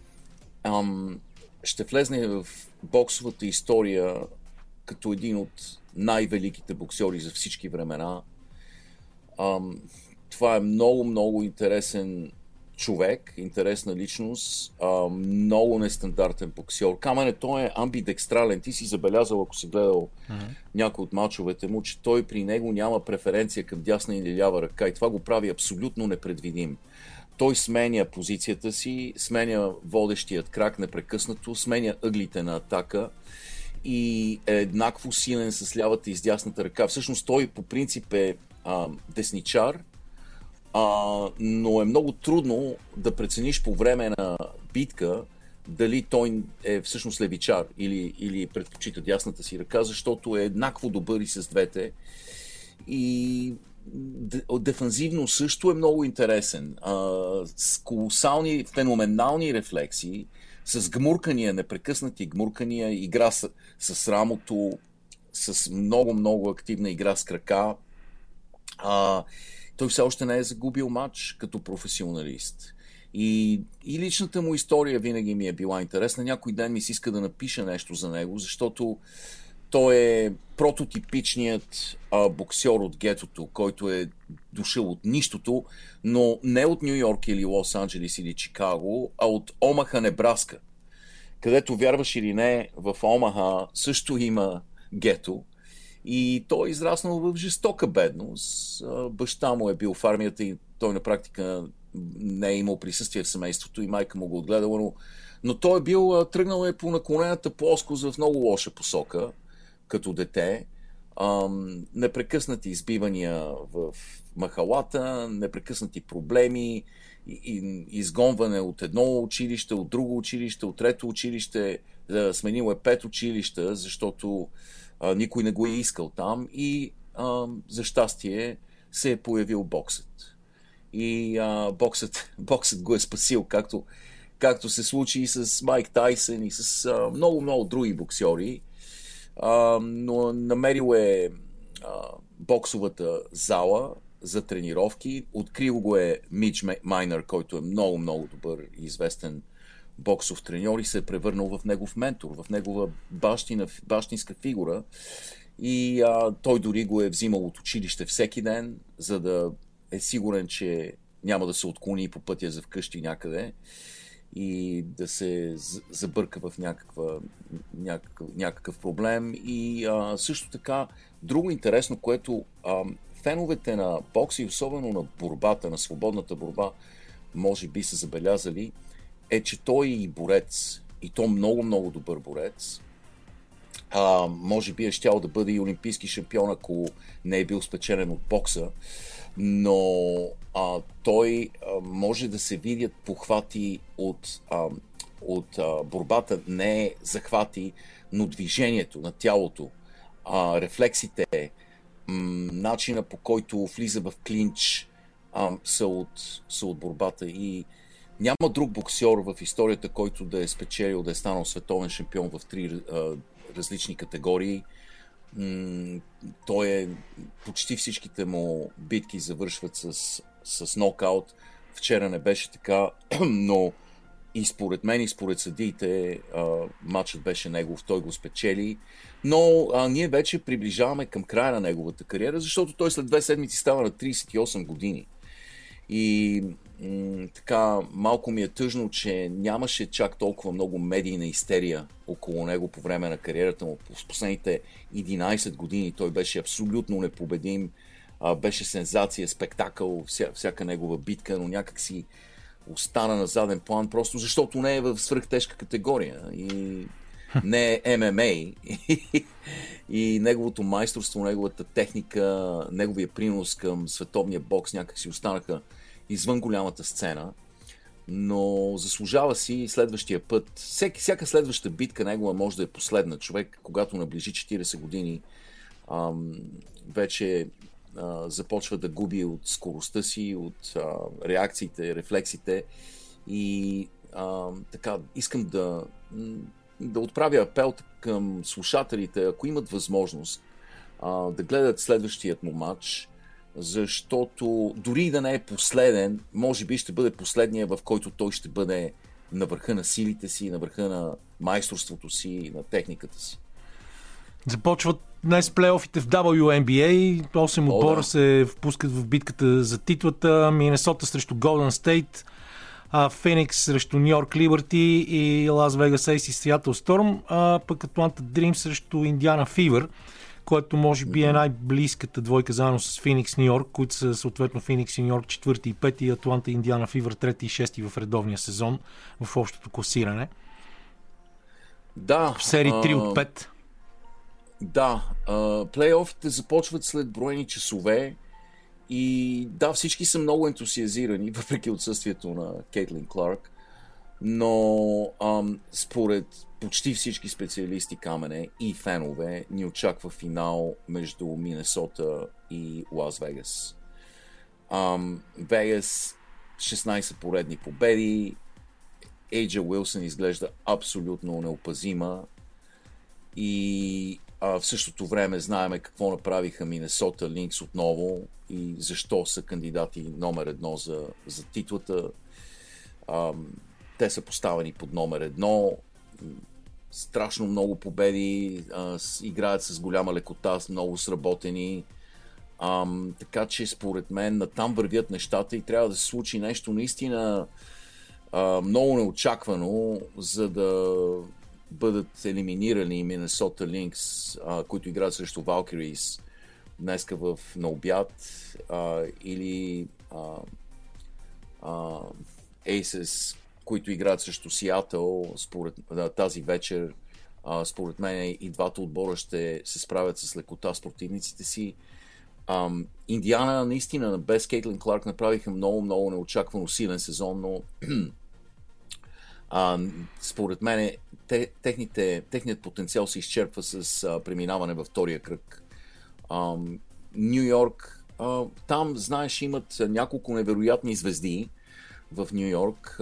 ам, ще влезне в боксовата история като един от най-великите боксери за всички времена. Ам, това е много-много интересен човек, интересна личност, ам, много нестандартен боксер. Камене, той е амбидекстрален. Ти си забелязал, ако си гледал mm-hmm. някой от мачовете му, че той при него няма преференция към дясна или лява ръка и това го прави абсолютно непредвидим. Той сменя позицията си, сменя водещият крак непрекъснато, сменя ъглите на атака и е еднакво силен с лявата и с дясната ръка. Всъщност той по принцип е а, десничар, а, но е много трудно да прецениш по време на битка дали той е всъщност левичар или, или предпочита дясната си ръка, защото е еднакво добър и с двете. И дефанзивно също е много интересен. А, с колосални, феноменални рефлекси, с гмуркания, непрекъснати гмуркания, игра с, с рамото, с много-много активна игра с крака. А, той все още не е загубил матч като професионалист. И, и личната му история винаги ми е била интересна. Някой ден ми се иска да напиша нещо за него, защото той е прототипичният а, боксер от гетото, който е дошъл от нищото, но не от Ню Йорк или Лос Анджелис или Чикаго, а от Омаха, Небраска, където, вярваш или не, в Омаха също има гето. И той е израснал в жестока бедност. Баща му е бил в армията и той на практика не е имал присъствие в семейството и майка му го отгледала, но, но той е бил, тръгнал е по наклонената плоскост в много лоша посока като дете. Ам, непрекъснати избивания в махалата, непрекъснати проблеми, и, и, изгонване от едно училище, от друго училище, от трето училище, да, сменил е пет училища, защото а, никой не го е искал там и а, за щастие се е появил боксът. И а, боксът, боксът го е спасил, както, както се случи и с Майк Тайсън и с а, много-много други боксери. Uh, но намерил е uh, боксовата зала за тренировки. Открил го е Мидж Майнър, който е много-много добър и известен боксов треньор и се е превърнал в негов ментор, в негова бащина, бащинска фигура. И uh, той дори го е взимал от училище всеки ден, за да е сигурен, че няма да се отклони по пътя за вкъщи някъде. и да се забърка в някаква, някакъв, някакъв проблем. И а, също така, друго интересно, което а, феновете на бокса и особено на борбата, на свободната борба, може би са забелязали, е, че той е и борец, и то много-много добър борец. А, може би е щял да бъде и олимпийски шампион, ако не е бил спечелен от бокса, но а, той а, може да се видят похвати от, а, от а, борбата, не захвати, но движението на тялото, а, рефлексите, м- начина по който влиза в клинч а, са, от, са от борбата. И няма друг боксер в историята, който да е спечелил, да е станал световен шампион в три а, различни категории. М- той е, почти всичките му битки завършват с, с нокаут. Вчера не беше така, но и според мен, и според съдиите, а, матчът беше негов, той го спечели. Но а, ние вече приближаваме към края на неговата кариера, защото той след две седмици става на трийсет и осем години. И м- така, малко ми е тъжно, че нямаше чак толкова много медийна истерия около него по време на кариерата му. В последните единайсет години той беше абсолютно непобедим, а, беше сензация, спектакъл, вся, всяка негова битка, но някак си остана на заден план, просто защото не е в свръхтежка категория и не е Ем Ем Ей. И неговото майсторство, неговата техника, неговия принос към световния бокс някак си останаха извън голямата сцена, но заслужава си следващия път. Всеки, всяка следваща битка негова може да е последна. Човек, когато наближи четирийсет години, ам, вече а, започва да губи от скоростта си, от а, реакциите, рефлексите и а, така, искам да да отправя апел към слушателите, ако имат възможност а, да гледат следващият му матч, защото дори да не е последен, може би ще бъде последния, в който той ще бъде на върха на силите си, на върха на майсторството си, на техниката си. Започват днес плейофите в Дабъл Ю Ен Би Ей. осем отбора да. се впускат в битката за титлата. Минесота срещу Голден Стейт, Феникс срещу Ню Йорк Либърти и Лас Вегас Ейс и Сиатъл Сторм, а пък Атланта Дрим срещу Индиана Фивър, което може би е най-близката двойка заедно с Феникс Ню Йорк, които са съответно Феникс и Ню Йорк четвърти и пети, и Атланта и Индиана Фивър трети и шести в редовния сезон в общото класиране. Да. В серии три от пет. Да. Плейофите започват след броени часове. И да, всички са много ентусиазирани, въпреки отсъствието на Кейтлин Кларк, но ам, според почти всички специалисти, камене и фенове, ни очаква финал между Минесота и Лас Вегас. Ам, Вегас шестнайсет поредни победи, Ей Джей Уилсън изглежда абсолютно неопазима и а, в същото време знаеме какво направиха Минесота Линкс отново и защо са кандидати номер едно за, за титлата. А, те са поставени под номер едно. Страшно много победи, а, с, играят с голяма лекота, много сработени. А, така че според мен натам вървят нещата и трябва да се случи нещо наистина а, много неочаквано, за да бъдат елиминирани Минесота Линкс, които играят срещу Валкирис днеска в на обяд, а, или Aces, които играят срещу Сиатъл според а, тази вечер. А, според мен и двата отбора ще се справят с лекота с противниците си. А, Индиана наистина без Кейтлин Кларк направиха много, много неочаквано силен сезон, но а, според мен те, техните, техният потенциал се изчерпва с а, преминаване във втория кръг. Ню Йорк, там, знаеш, имат няколко невероятни звезди в Ню Йорк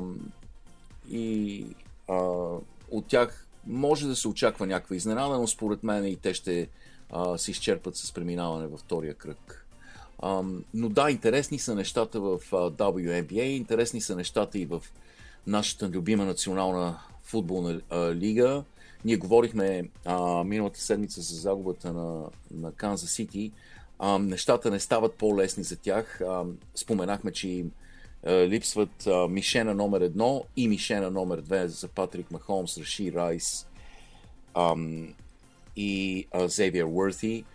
и а, от тях може да се очаква някаква изненада, но според мен и те ще а, се изчерпат с преминаване във втория кръг. А, но да, интересни са нещата в а, Дабъл Ю Ен Би Ей, интересни са нещата и в нашата любима национална футболна а, лига. Ние говорихме а, миналата седмица за загубата на, на Канзас Сити. А, нещата не стават по-лесни за тях. А, споменахме, че Липсват а, мишена номер едно и мишена номер две за Патрик Махомс, Раши Райс ам, и Зейвиер Уърти.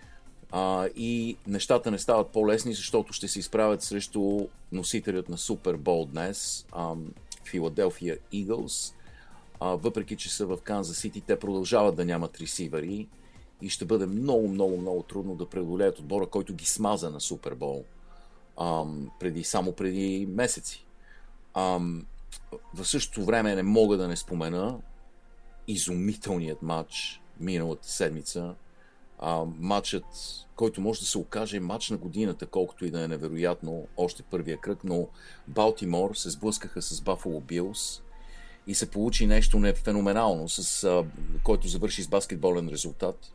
И нещата не стават по-лесни, защото ще се изправят срещу носителят на Супер Бол днес, Филаделфия Игълс. Въпреки че са в Канзас Сити, те продължават да нямат ресивъри и ще бъде много, много, много трудно да преодолеят отбора, който ги смаза на Супер Бол преди, само преди месеци. Ам, в същото време не мога да не спомена изумителният матч миналата седмица. А, матчът, който може да се окаже матч на годината, колкото и да е невероятно, още първия кръг, но Балтимор се сблъскаха с Бафало Билс и се получи нещо не феноменално, с, а, който завърши с баскетболен резултат.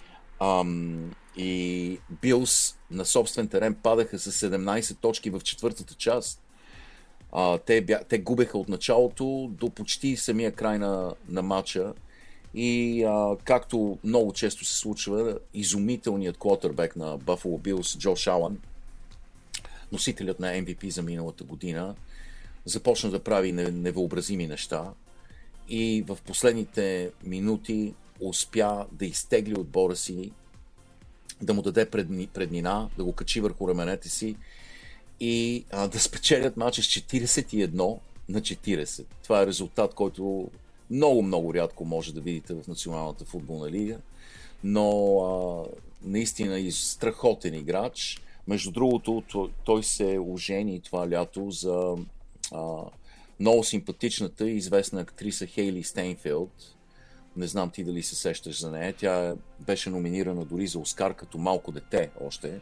Ам, и Билс на собствен терен падаха с седемнайсет точки в четвъртата част. А, те, бя, те губеха от началото до почти самия край на, на матча. И а, както много често се случва, изумителният квотърбек на Buffalo Bills, Джош Алън, носителят на Ем Ви Пи за миналата година, започна да прави невъобразими неща и в последните минути успя да изтегли отбора си, да му даде преднина, да го качи върху раменете си и а, да спечелят матча с четирийсет и едно на четирийсет. Това е резултат, който много, много рядко може да видите в Националната футболна лига, но а, наистина и страхотен играч. Между другото, той се ожени това лято за а, много симпатичната и известна актриса Хейли Стейнфилд. Не знам ти дали се сещаш за нея. Тя беше номинирана дори за Оскар като малко дете още.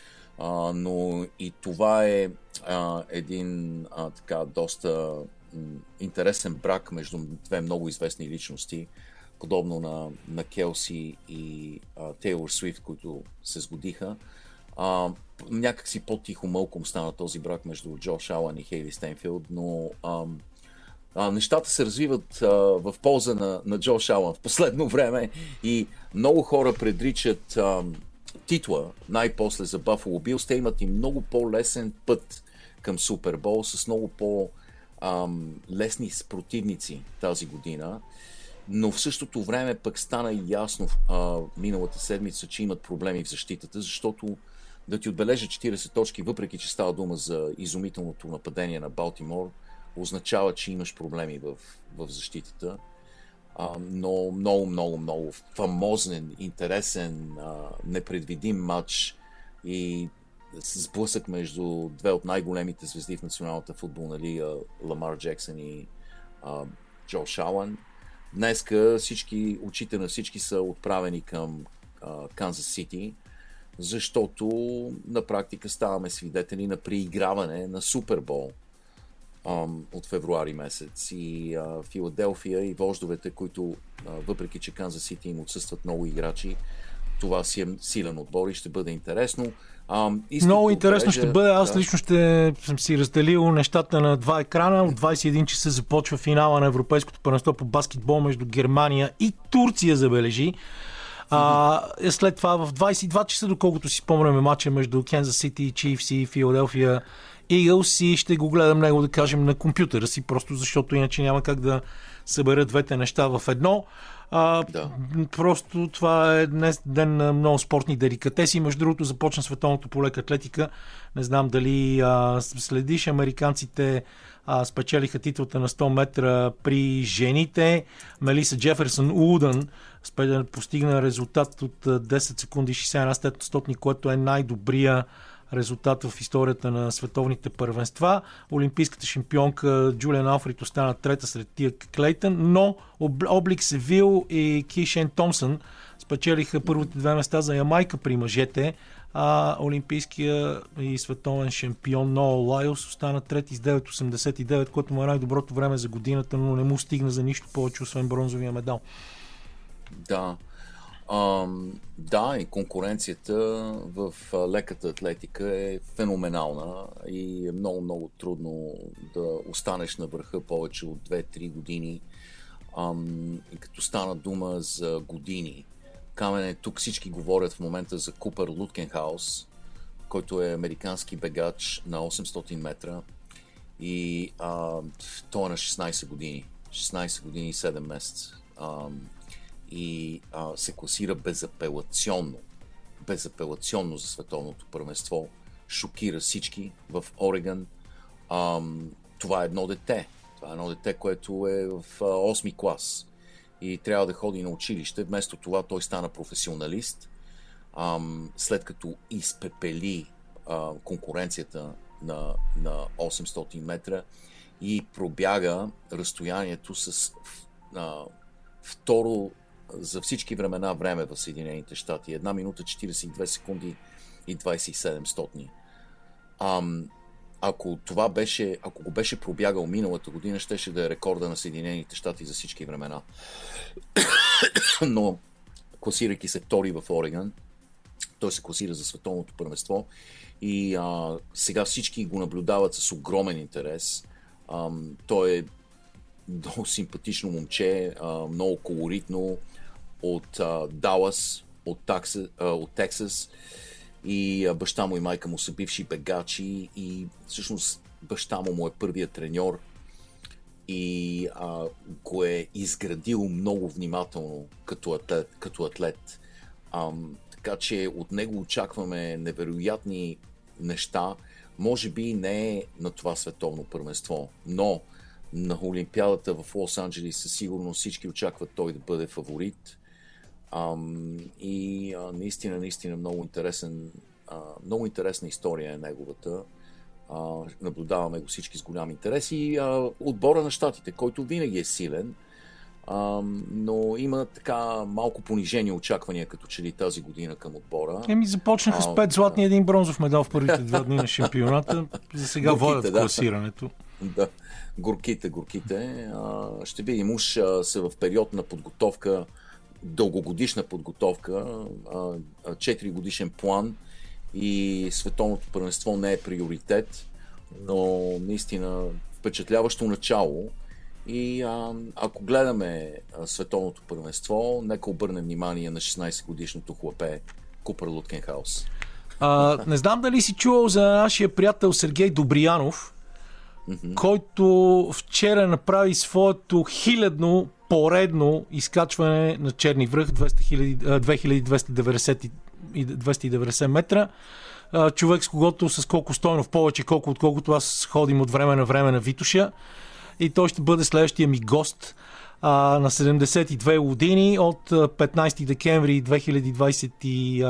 А, но и това е а, един а, така доста интересен брак между две много известни личности, подобно на, на Келси и а, Тейлор Свифт, които се сгодиха. А, някак си по-тихо мълком стана този брак между Джош Алън и Хейли Стейнфилд, но а, а, нещата се развиват а, в полза на, на Джош Алън в последно време и много хора предричат а, титла най-после за Buffalo Bills. Те имат и много по-лесен път към Супер Бол с много по- Um, лесни противници тази година, но в същото време пък стана ясно uh, миналата седмица, че имат проблеми в защитата, защото да ти отбележа четирийсет точки, въпреки че става дума за изумителното нападение на Балтимор, означава, че имаш проблеми в, в защитата. Uh, но много, много, много фамозен, интересен, uh, непредвидим матч и сблъсък между две от най-големите звезди в Националната футболна лига, Ламар Джексън и а, Джош Алън. Днеска всички, очите на всички са отправени към Канзас Сити, защото на практика ставаме свидетели на преиграване на Супер Бол от февруари месец. И а, Филаделфия и вождовете, които а, въпреки че Канзас Сити им отсъстват много играчи, това си е силен отбор и ще бъде интересно. А, Много интересно отбележа, ще бъде. Аз да. лично ще съм си разделил нещата на два екрана. От двайсет и един часа започва финала на Европейското първенство по баскетбол между Германия и Турция, забележи. А, след това в двайсет и два часа, доколкото си спомняме матча между Канзас Сити, Чифс и Филаделфия Игълс и ще го гледам него, да кажем, на компютъра си, просто защото иначе няма как да събера двете неща в едно. А, да. Просто това е днес ден на много спортни деликатеси. Между другото започна световното по лека атлетика. Не знам дали а, следиш, американците а, спечелиха титлата на сто метра при жените. Мелиса Джеферсън Улдън постигна резултат от десет секунди шейсет и една стотни, което е най-добрия резултат в историята на световните първенства. Олимпийската шампионка Джулиан Алфрид остана трета сред Тия Клейтън, но Облик Севил и Кишен Томсън спечелиха първите две места за Ямайка при мъжете, а олимпийския и световен шампион Ноа Лайлс остана трети с девет осемдесет и девет, което му е най-доброто време за годината, но не му стигна за нищо повече, освен бронзовия медал. Да. Um, да, и конкуренцията в леката атлетика е феноменална и е много-много трудно да останеш на върха повече от две-три години, um, като стана дума за години. Камене, тук всички говорят в момента за Купър Луткенхаус, който е американски бегач на осемстотин метра И а, той е на шестнайсет години. шестнайсет години и седем месеца. А, и а, се класира безапелационно. Безапелационно за световното първенство. Шокира всички в Орегън. А, това е едно дете. Това е едно дете, което е в осми клас. И трябва да ходи на училище. Вместо това той стана професионалист. А, след като изпепели а, конкуренцията на, на осемстотин метра и пробяга разстоянието с а, второ за всички времена време в Съединените щати. Една минута четирийсет и две секунди и двайсет и седем стотни. Ам, ако това беше, ако го беше пробягал миналата година, щеше да е рекорда на Съединените щати за всички времена. Но класирайки се втори в Орегън, той се класира за световното първенство и а, сега всички го наблюдават с огромен интерес. А, той е много симпатично момче, а, много колоритно, от а, Далас, от, Такса, а, от Тексас, и а, баща му и майка му са бивши бегачи и всъщност баща му му е първият треньор и а, го е изградил много внимателно като атлет. Като атлет. А, така че от него очакваме невероятни неща. Може би не е на това световно първенство, но на Олимпиадата в Лос-Анджелис със сигурност всички очакват той да бъде фаворит. Ам, и а, наистина, наистина много интересен, а, много интересна история е неговата. А, наблюдаваме го всички с голям интерес и а, отбора на щатите, който винаги е силен, а, но има така малко понижени очаквания като че ли тази година към отбора. Еми започнаха а, с пет златни и един бронзов медал в първите два дни на шампионата. За сега водят в класирането. Да, горките, горките. А, ще видим, уж а, са в период на подготовка, дългогодишна подготовка, четири годишен план и световното първенство не е приоритет, но наистина впечатляващо начало. И а, ако гледаме а, световното първенство, нека обърнем внимание на шестнайсет годишното хлапе Купър Луткенхаус. А, не знам дали си чувал за нашия приятел Сергей Добриянов, mm-hmm. който вчера направи своето хилядно поредно изкачване на черни връх, две хиляди двеста и деветдесет метра. Човек с когото с колко Стойнов повече, колко отколкото аз ходим от време на време на Витоша. И той ще бъде следващия ми гост а, на седемдесет и две години от петнайсети декември две хиляди двайсет и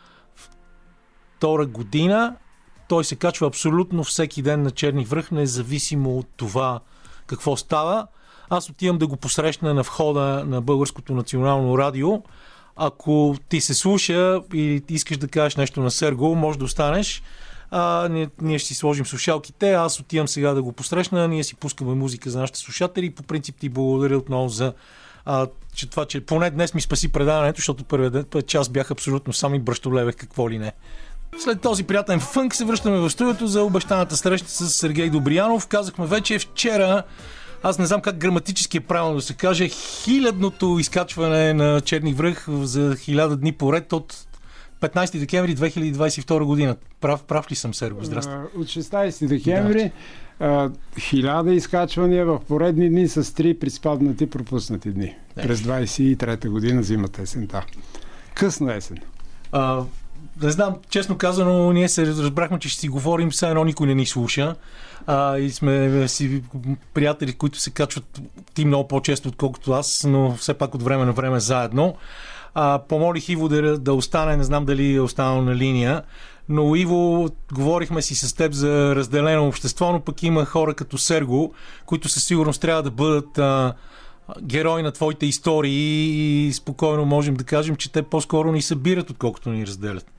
втора година. Той се качва абсолютно всеки ден на черни връх, независимо от това какво става. Аз отивам да го посрещна на входа на Българското национално радио. Ако ти се слуша и искаш да кажеш нещо на Серго, може да останеш. А, ние, ние ще си сложим слушалките. Аз отивам сега да го посрещна. Ние си пускаме музика за нашите слушатели. По принцип ти благодаря отново за а, че това, че поне днес ми спаси предаването, защото първият час бях абсолютно сам и бръщолевех какво ли не. След този приятен фънк се връщаме в студиото за обещаната среща с Сергей Добриянов. Казахме вече вчера, аз не знам как граматически е правилно да се каже, хилядното изкачване на черни връх за хиляда дни поред от петнайсети декември две хиляди двайсет и втора година. Прав, прав ли съм, Серго? Здрасти. От шестнайсети декември да. хиляда изкачвания в поредни дни с три приспаднати пропуснати дни. Да. През двайсет и трета година, зимата, есента. Късна есен. А, не знам, честно казано, ние се разбрахме, че ще си говорим, все едно никой не ни слуша. А, и сме си приятели, които се качват ти много по-често, отколкото аз, но все пак от време на време заедно. А, помолих Иво да, да остане, не знам дали е останал на линия, но Иво, говорихме си с теб за разделено общество, но пък има хора като Серго, които със сигурност трябва да бъдат а, герои на твоите истории и спокойно можем да кажем, че те по-скоро ни събират, отколкото ни разделят.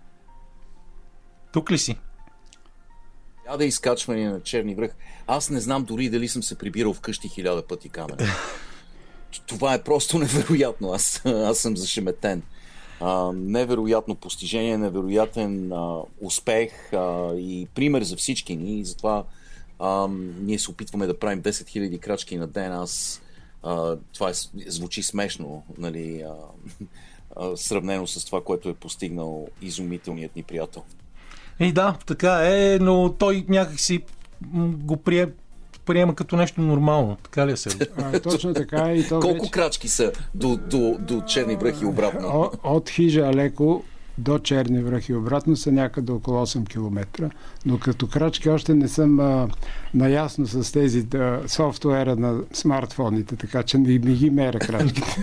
Тук ли си? Да, изкачване на черни връх. Аз не знам дори дали съм се прибирал вкъщи хиляда пъти камера. Това е просто невероятно. Аз, аз съм зашеметен. А, невероятно постижение, невероятен а, успех а, и пример за всички ни. И затова а, ние се опитваме да правим десет хиляди крачки на ден. Аз а, това е, звучи смешно, нали, а, а, сравнено с това, което е постигнал изумителният ни приятел. И да, така е, но той някак си го прие, приема като нещо нормално. Така ли е се? А, точно така. И то Колко вече... крачки са до, до, до Черни връх и обратно? От, от хижа Алеко до Черни връх и обратно са някъде около осем километра. Но като крачки още не съм а, наясно с тези да, софтуера на смартфоните, така че не, не ги меря крачките.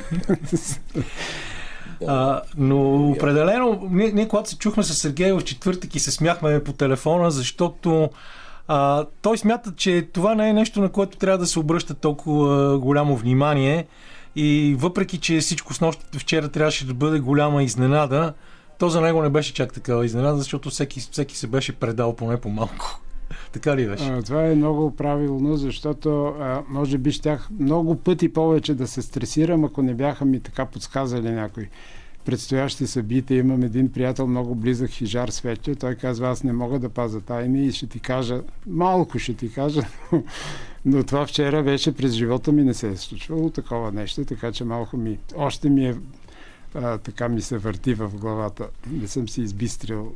А, но определено, ние, ние когато се чухме с Сергей в четвъртък и се смяхме по телефона, защото а, той смята, че това не е нещо, на което трябва да се обръща толкова голямо внимание и въпреки, че всичко с нощите вчера трябваше да бъде голяма изненада, то за него не беше чак такава изненада, защото всеки, всеки се беше предал поне по-малко. Така ли беше? А, това е много правилно, защото а, може би щях много пъти повече да се стресирам, ако не бяха ми така подсказали някои предстоящи събития. Имам един приятел, много близък, хижар Светлю. Той казва, аз не мога да пазя тайни и ще ти кажа, малко ще ти кажа, но, но това вчера беше през живота ми, не се е случвало такова нещо, така че малко ми, още ми е а, така ми се върти в главата. Не съм си избистрил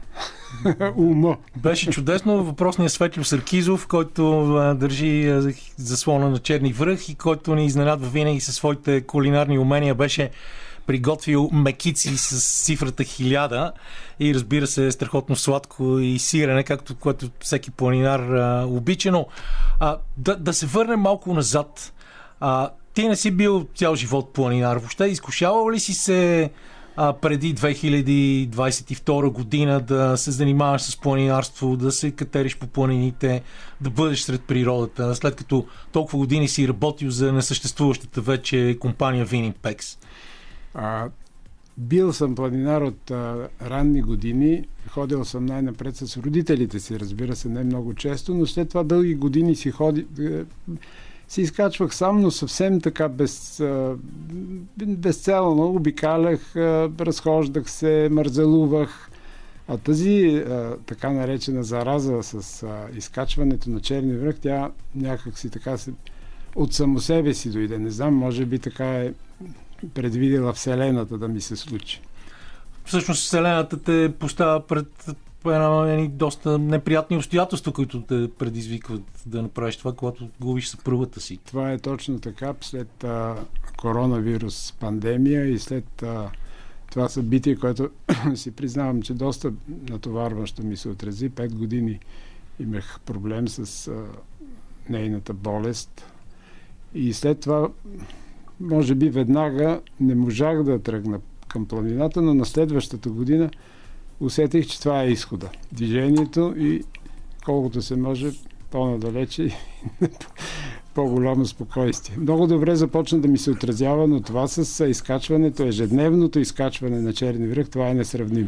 ума. Беше чудесно. Въпросният Светлю Саркизов, който а, държи а, заслона на Черни връх и който ни изненадва винаги със своите кулинарни умения, беше приготвил мекици с цифрата хиляда и разбира се страхотно сладко и сирене, както което всеки планинар а, обича. Но а, да, да се върнем малко назад. А, ти не си бил цял живот планинар. Въобще изкушавал ли си се а, преди две хиляди двадесет и втора година да се занимаваш с планинарство, да се катериш по планините, да бъдеш сред природата, след като толкова години си работил за несъществуващата вече компания Винимпекс? А, бил съм планинар от а, ранни години. Ходил съм най-напред с родителите си, разбира се, не много често, но след това дълги години си ходи... си изкачвах сам, но съвсем така без, безцелно обикалях, разхождах се, мързелувах. А тази така наречена зараза с изкачването на Черни връх, тя някак си така се, от само себе си дойде. Не знам, може би така е предвидела Вселената да ми се случи. Всъщност Вселената те поставя пред едни доста неприятни обстоятелства, които те предизвикват да направиш това, когато губиш съпругата си. Това е точно така. След а, коронавирус пандемия и след а, това събитие, което си признавам, че доста натоварващо ми се отрази. Пет години имах проблем с а, нейната болест и след това може би веднага не можах да тръгна към планината, но на следващата година усетих, че това е изхода. Движението и колкото се може по-надалече по-голямо спокойствие. Много добре започна да ми се отразява, но това с изкачването, ежедневното изкачване на Черни връх, това е несравнимо.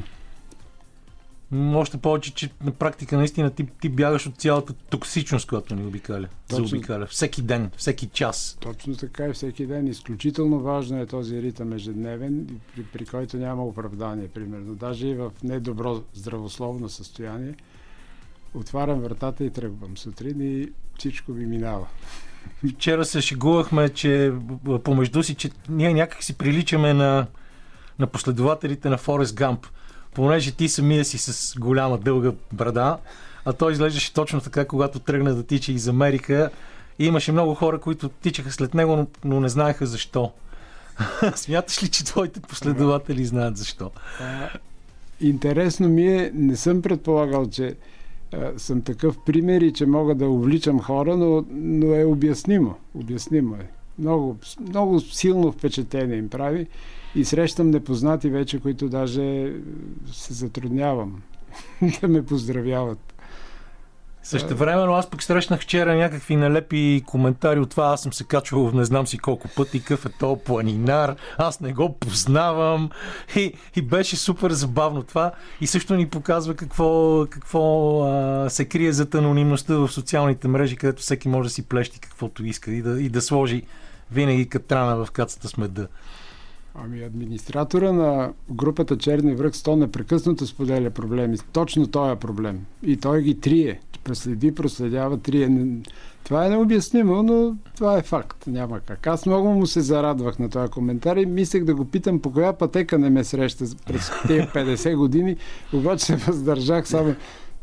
Още повече, че на практика наистина ти, ти бягаш от цялата токсичност, която ни обикаля. Заобикаля. Всеки ден, всеки час. Точно така и всеки ден. Изключително важно е този ритъм ежедневен, при, при който няма оправдание, примерно. Даже и в недобро здравословно състояние отварям вратата и тръгвам сутрин и всичко ми минава. Вчера се шегувахме, че помежду си, че ние някак си приличаме на, на последователите на Форест Гамп. Понеже ти самия си с голяма дълга брада, а той изглеждаше точно така, когато тръгна да тича из Америка. И имаше много хора, които тичаха след него, но, но не знаеха защо. Смяташ ли, че твоите последователи знаят защо? А, интересно ми е, не съм предполагал, че а, съм такъв пример и че мога да увличам хора, но, но е обяснимо. Обяснимо е. Много, много силно впечатление им прави. И срещам непознати вече, които даже се затруднявам да ме поздравяват. Същевременно аз пък срещнах вчера някакви налепи коментари от това. Аз съм се качвал не знам си колко пъти, къв е то планинар, аз не го познавам. И, и беше супер забавно това. И също ни показва какво, какво а, се крие зад анонимността в социалните мрежи, където всеки може да си плещи каквото иска и да, и да сложи винаги катрана в кацата с меда. Ами администратора на групата Черни връх сто непрекъснато споделя проблеми. Точно този проблем. И той ги трие. Проследи, проследява, трие. Това е необяснимо, но това е факт. Няма как. Аз много му се зарадвах на този коментар и мислех да го питам по коя пътека не ме среща през тези петдесет години, обаче се въздържах само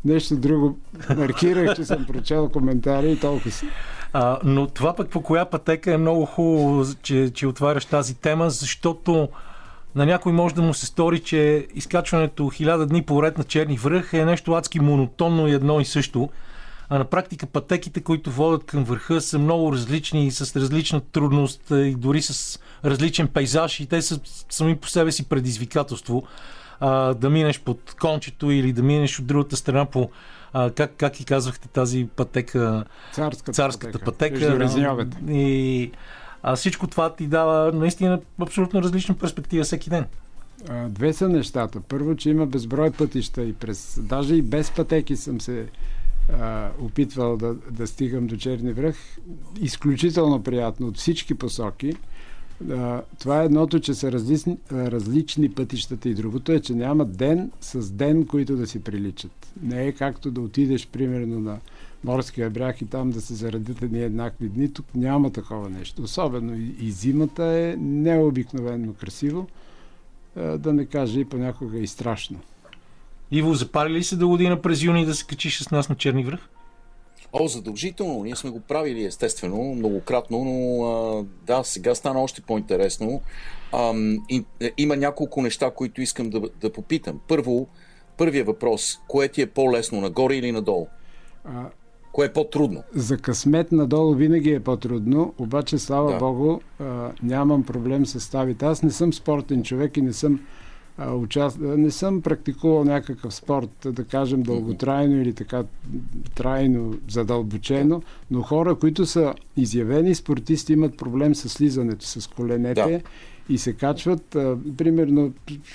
нещо друго. Маркирах, че съм прочел коментари и толкова си. А, но това пък по коя пътека е много хубаво, че, че отваряш тази тема, защото на някой може да му се стори, че изкачването хиляда дни поред на Черни връх е нещо адски монотонно и едно и също. А на практика пътеките, които водят към върха, са много различни и с различна трудност и дори с различен пейзаж и те са сами по себе си предизвикателство. А, да минеш под кончето или да минеш от другата страна по, а, как, как и казвахте, тази пътека, царската, царската пътека. пътека. И а всичко това ти дава наистина абсолютно различна перспектива всеки ден. Две са нещата. Първо, че има безброй пътища и през, даже и без пътеки съм се а, опитвал да, да стигам до Черни връх. Изключително приятно от всички посоки. А, това е едното, че са различни, различни пътищата и другото е, че няма ден с ден, които да си приличат. Не е както да отидеш примерно на морския бряг и там да се заредят едни еднакви дни. Тук няма такова нещо. Особено и, и зимата е необикновено красиво, а, да не кажа и понякога и страшно. Иво, запали ли се до година през юни да се качиш с нас на Черни връх? О, задължително. Ние сме го правили, естествено, многократно, но а, да, сега стана още по-интересно. А, и, е, има няколко неща, които искам да, да попитам. Първо, първият въпрос. Кое ти е по-лесно, нагоре или надолу? А, кое е по-трудно? За късмет надолу винаги е по-трудно, обаче, слава да. Богу, а, нямам проблем с ставите. Аз не съм спортен човек и не съм а, участ... не съм практикувал някакъв спорт, да кажем, дълготрайно или така трайно, задълбочено, но хора, които са изявени спортисти, имат проблем с слизането, с коленете Да. и се качват, а, примерно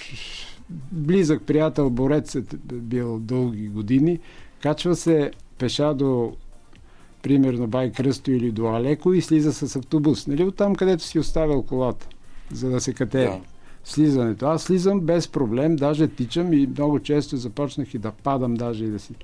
близък приятел, борец е бил дълги години, качва се пеша до примерно Бай Кръсто или до Алеко и слиза с автобус. Нали, оттам, където си оставил колата, за да се катери. Да. Слизането. Аз слизам без проблем, даже тичам и много често започнах и да падам, даже и да си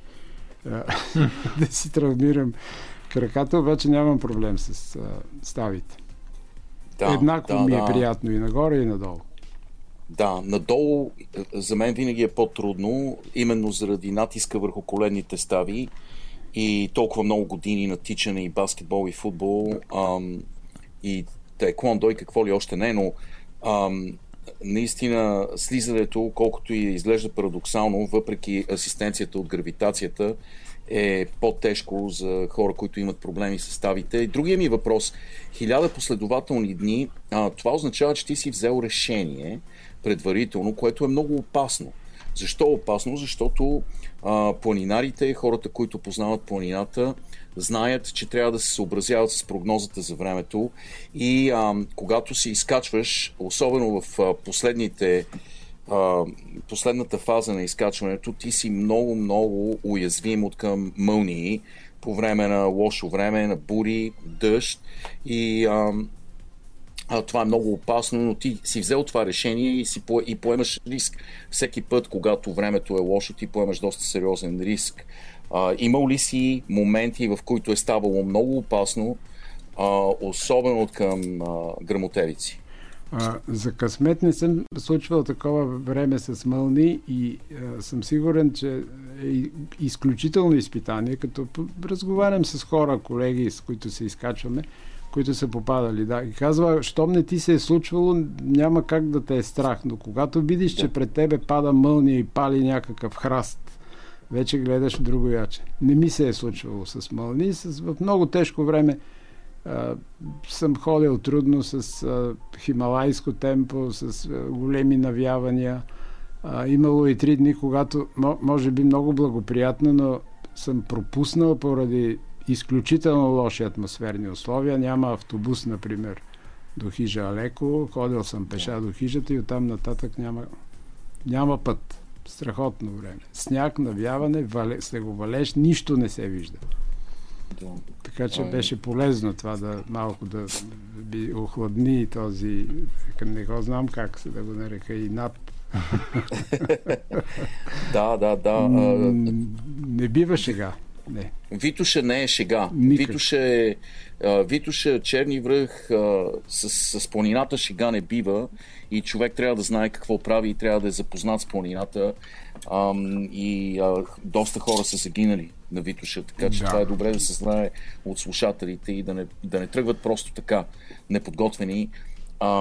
да си травмирам краката, обаче нямам проблем с а, ставите. Да, Еднакво да, ми е да. приятно и нагоре, и надолу. Да, надолу за мен винаги е по-трудно, именно заради натиска върху коленните стави и толкова много години на тичане и баскетбол и футбол ам, и таеквондо и какво ли още не, но ам, наистина слизането, колкото и изглежда парадоксално, въпреки асистенцията от гравитацията, е по-тежко за хора, които имат проблеми с ставите. И другия ми въпрос, хиляда последователни дни, а, това означава, че ти си взел решение предварително, което е много опасно. Защо е опасно? Защото а, планинарите, хората, които познават планината, знаят, че трябва да се съобразяват с прогнозата за времето и а, когато се изкачваш, особено в а, последните а, последната фаза на изкачването, ти си много-много уязвим от към мълнии по време на лошо време, на бури, дъжд и а, а, това е много опасно, но ти си взел това решение и, си по, и поемаш риск. Всеки път, когато времето е лошо, ти поемаш доста сериозен риск. А, имал ли си моменти, в които е ставало много опасно, а, особено от към а, гръмотевици? А, за късмет не съм случвал такова време с мълни и а, съм сигурен, че е изключително изпитание, като разговарям с хора, колеги, с които се изкачваме, които са попадали. Да. И казва, щом не ти се е случвало, няма как да те е страх, но когато видиш, че пред тебе пада мълния и пали някакъв храст, вече гледаш друго яче. Не ми се е случвало с мълни. С, в много тежко време а, съм ходил трудно с а, хималайско темпо, с а, големи навявания. А, имало и три дни, когато може би много благоприятно, но съм пропуснал поради изключително лоши атмосферни условия. Няма автобус, например, до хижа Алеко. Ходил съм пеша до хижата и оттам нататък няма, няма път. Страхотно време. Сняг, навяване, вале, снеговалеж, нищо не се вижда. Да. Така че беше полезно това да малко да би охладни този, не го знам как се да го нарека, и над. Да, да, да. Не бива сега. Не. Витоша не е шега. Никак. Витоша е а, Витоша, Черни връх, а, с, с планината шега не бива и човек трябва да знае какво прави и трябва да е запознат с планината. А, и а, доста хора са загинали на Витоша, така че Да. това е добре да се знае от слушателите и да не, да не тръгват просто така неподготвени. А,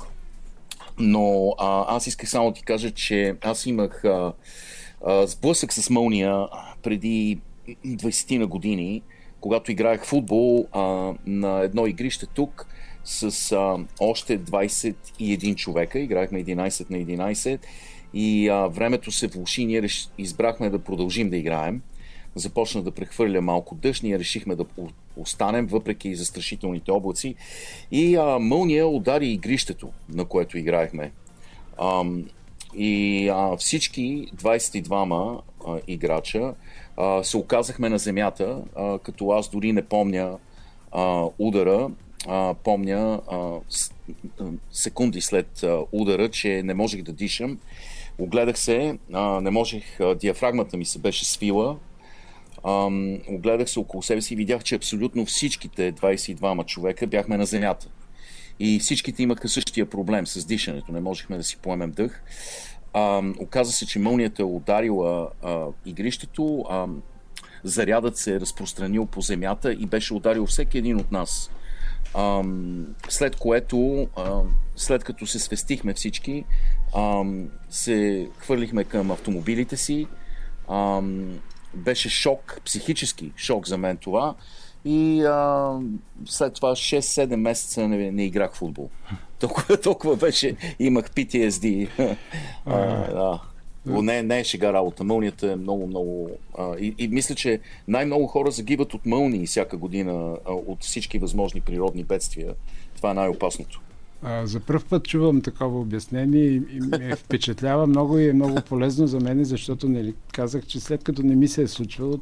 но а, аз исках само да ти кажа, че аз имах а, а, сблъсък с мълния преди двайсет на години, когато играех футбол а, на едно игрище тук с а, още двайсет и един човека. Играехме единайсет на единайсет и а, времето се влоши. Ние реш... избрахме да продължим да играем. Започна да прехвърля малко дъжд. Ние решихме да останем, въпреки застрашителните облаци. И а, мълния удари игрището, на което играехме. А, и а, всички двайсет и двама а, играча а, се оказахме на земята, а, като аз дори не помня а, удара. А, помня а, с, а, секунди след а, удара, че не можех да дишам. Огледах се, а, не можех, а, диафрагмата ми се беше свила. А, огледах се около себе си и видях, че абсолютно всичките двайсет и двама човека бяхме на земята. И всичките имаха същия проблем с дишането. Не можехме да си поемем дъх. А, оказа се, че мълнията е ударила а, игрището, а, зарядът се е разпространил по земята и беше ударил всеки един от нас. А, след което, а, след като се свестихме всички, а, се хвърлихме към автомобилите си. А, беше шок, психически шок за мен това. И а, след това шест-седем месеца не, не играх футбол. Толкова, толкова беше, имах Пи Ти Ес Ди. а, да. Не, не е шега работа. Мълнията е много, много... А, и, и мисля, че най-много хора загиват от мълнии всяка година, а, от всички възможни природни бедствия. Това е най-опасното. А, за пръв път чувам такова обяснение и, и ме впечатлява много и е много полезно за мен, защото нали, казах, че след като не ми се е случвало,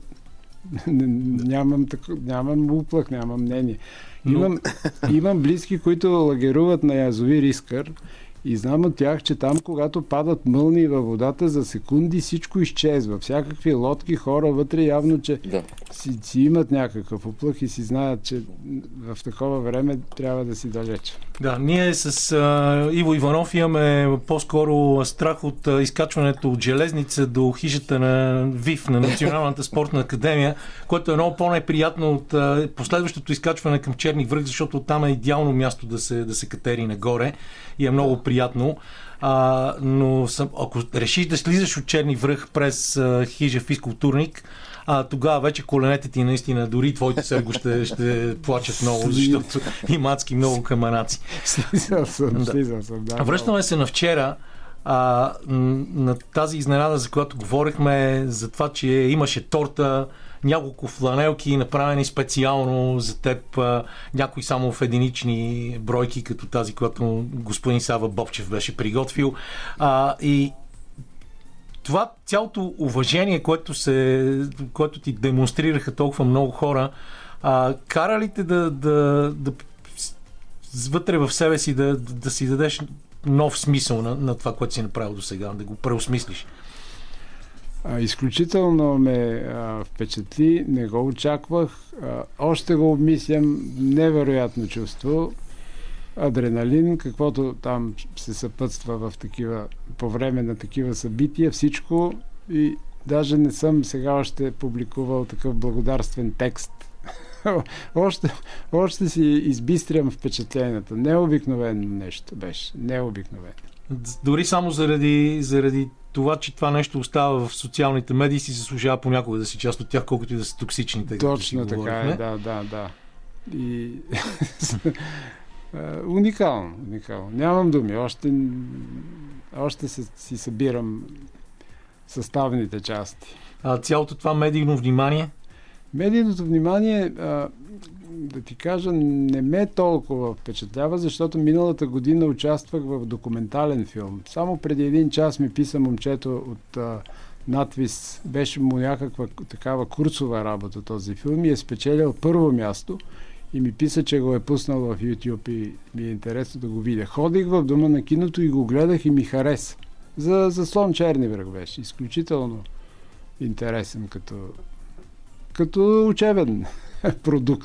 нямам, тако, нямам уплах, нямам мнение. Имам, имам близки, които лагеруват на язовир Искър и знам от тях, че там, когато падат мълни във водата, за секунди всичко изчезва. Всякакви лодки, хора вътре, явно, че да. си, си имат някакъв уплах и си знаят, че в такова време трябва да си далеч. Да, ние с а, Иво Иванов имаме по-скоро страх от а, изкачването от железница до хижата на ВИФ, на Националната спортна академия, което е много по-неприятно от а, последващото изкачване към Черни връх, защото там е идеално място да се, да се катери нагоре и е много приятно. А, но съм, ако решиш да слизаш от Черни връх през а, хижа физкултурник, а тогава вече коленете ти наистина, дори твоите серго ще, ще плачат много, защото има адски много каманаци. Слизал съм, да. слизал съм. Да, Връщаме се на вчера, а, на тази изненада, за която говорихме, за това, че имаше торта, няколко фланелки, направени специално за теб, а, някои само в единични бройки, като тази, която господин Сава Бобчев беше приготвил. А, и това цялото уважение, което, се, което ти демонстрираха толкова много хора, а, кара ли те да, да, да вътре в себе си да, да, да си дадеш нов смисъл на, на това, което си направил до сега, да го преосмислиш? А, изключително ме а, впечатли, не го очаквах. А, още го обмислям, невероятно чувство. Адреналин, каквото там се съпътства в такива, по време на такива събития, всичко, и даже не съм сега още публикувал такъв благодарствен текст. още, още си избистрям впечатленията. Необикновено нещо беше. Необикновено. Дори само заради, заради това, че това нещо остава в социалните медии, си заслужава понякога да си част от тях, колкото и да са токсични. Точно да така е, да, да, да. И... уникално, уникално. Нямам думи. Още, още се, си събирам съставните части. А цялото това медийно внимание? Медийното внимание, а, да ти кажа, не ме толкова впечатлява, защото миналата година участвах в документален филм. Само преди един час ми писа момчето от а, надвис. Беше му някаква такава курсова работа този филм и е спечелил първо място. И ми писа, че го е пуснал в YouTube и ми е интересно да го видя. Ходих в дома на киното и го гледах и ми хареса. За, за Слон Черни връх беше. Изключително интересен като, като учебен продукт.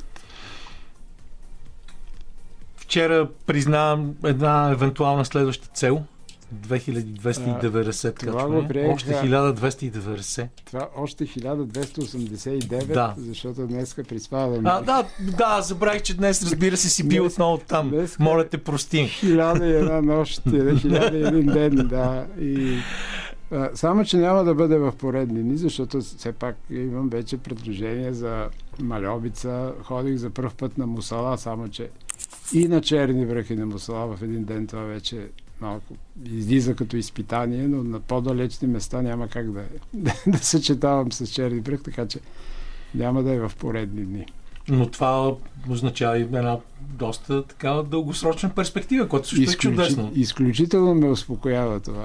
Вчера признавам една евентуална следваща цел. две хиляди двеста и деветдесет качване. Още хиляда двеста и деветдесет. Това още хиляда двеста осемдесет и девет, да. Защото днеска приспадам. А, да, да, забравих, че днес, разбира се, си бил отново там. Днеска, моля те, прости. Хиляда и една нощ, хиляда и един ден, да. И, а, само, че няма да бъде в поредни дни, защото все пак имам вече предложение за Мальовица. Ходих за пръв път на Мусала, само че и на Черни връх и на Мусала в един ден, това вече малко излиза като изпитание, но на по-далечни места няма как да, да, да съчетавам с Черни връх, така че няма да е в поредни дни. Но това означава и една доста такава дългосрочна перспектива, което също Изключи... е чудесно. Изключително ме успокоява това.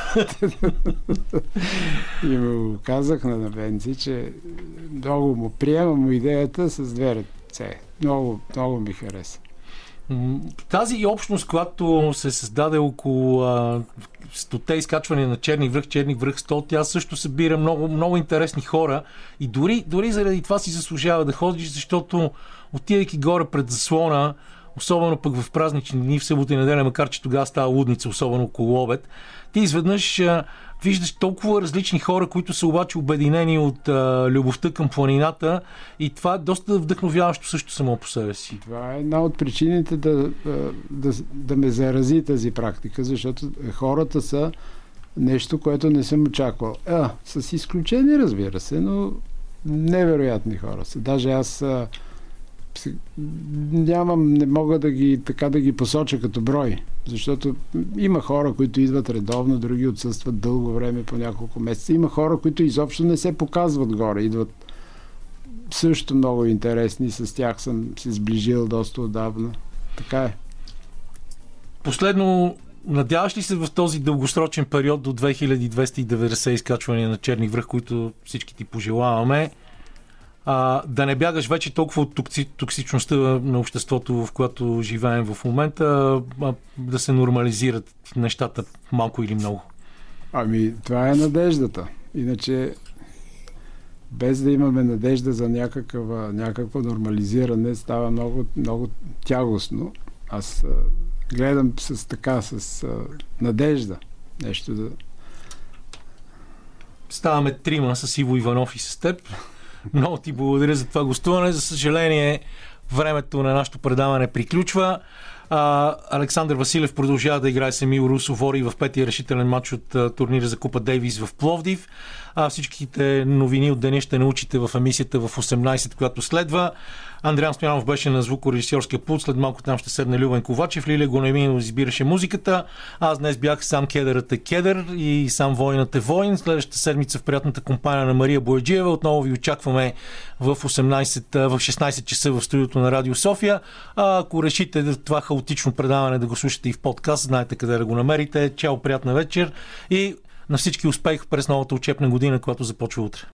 И му казах на Венци, че много му приемам му идеята с две ръце. Много, много ми хареса. Тази общност, която се създаде около стоте изкачвания на Черни връх, Черни връх сто, тя също събира много, много интересни хора и дори, дори заради това си заслужава да ходиш, защото отивайки горе пред заслона, особено пък в празнични дни, в събота и неделя, макар че тогава става лудница, особено около обед, ти изведнъж а, виждаш толкова различни хора, които са обаче обединени от а, любовта към планината и това е доста вдъхновяващо също само по себе си. Това е една от причините да, да, да ме зарази тази практика, защото хората са нещо, което не съм очаквал. А, с изключение, разбира се, но невероятни хора са. Даже аз а, нямам, не мога да ги, така да ги посоча като брой, защото има хора, които идват редовно, други отсъстват дълго време, по няколко месеца. Има хора, които изобщо не се показват горе, идват също много интересни, с тях съм се сближил доста отдавна. Така е. Последно, надяваш ли се в този дългосрочен период до две хиляди двеста и деветдесет изкачвания на Черни връх, които всички ти пожелаваме, А, да не бягаш вече толкова от токси, токсичността на обществото, в което живеем в момента, а да се нормализират нещата малко или много? Ами, това е надеждата. Иначе, без да имаме надежда за някаква, някакво нормализиране, става много, много тягостно. Аз а, гледам с така, с а, надежда нещо да... Ставаме трима с Иво Иванов и с теб. Много ти благодаря за това гостуване. За съжаление, времето на нашето предаване приключва. А, Александър Василев продължава да играе с Емил Русовори в петия решителен матч от а, турнира за Купа Дейвис в Пловдив. А, всичките новини от деня ще научите в емисията в осемнайсет, която следва. Андриан Стоянов беше на звукорежисьорския пулт. След малко там ще седне Любен Ковачев. Лилия Гонеминова избираше музиката. Аз днес бях сам кедърът е кедър и сам воинът е воин. Следващата седмица в приятната компания на Мария Бояджиева. Отново ви очакваме в, осемнайсет, в шестнайсет часа в студиото на Радио София. А ако решите това хаотично предаване да го слушате и в подкаст, знаете къде да го намерите. Чао, приятна вечер и на всички успех през новата учебна година, която започва утре.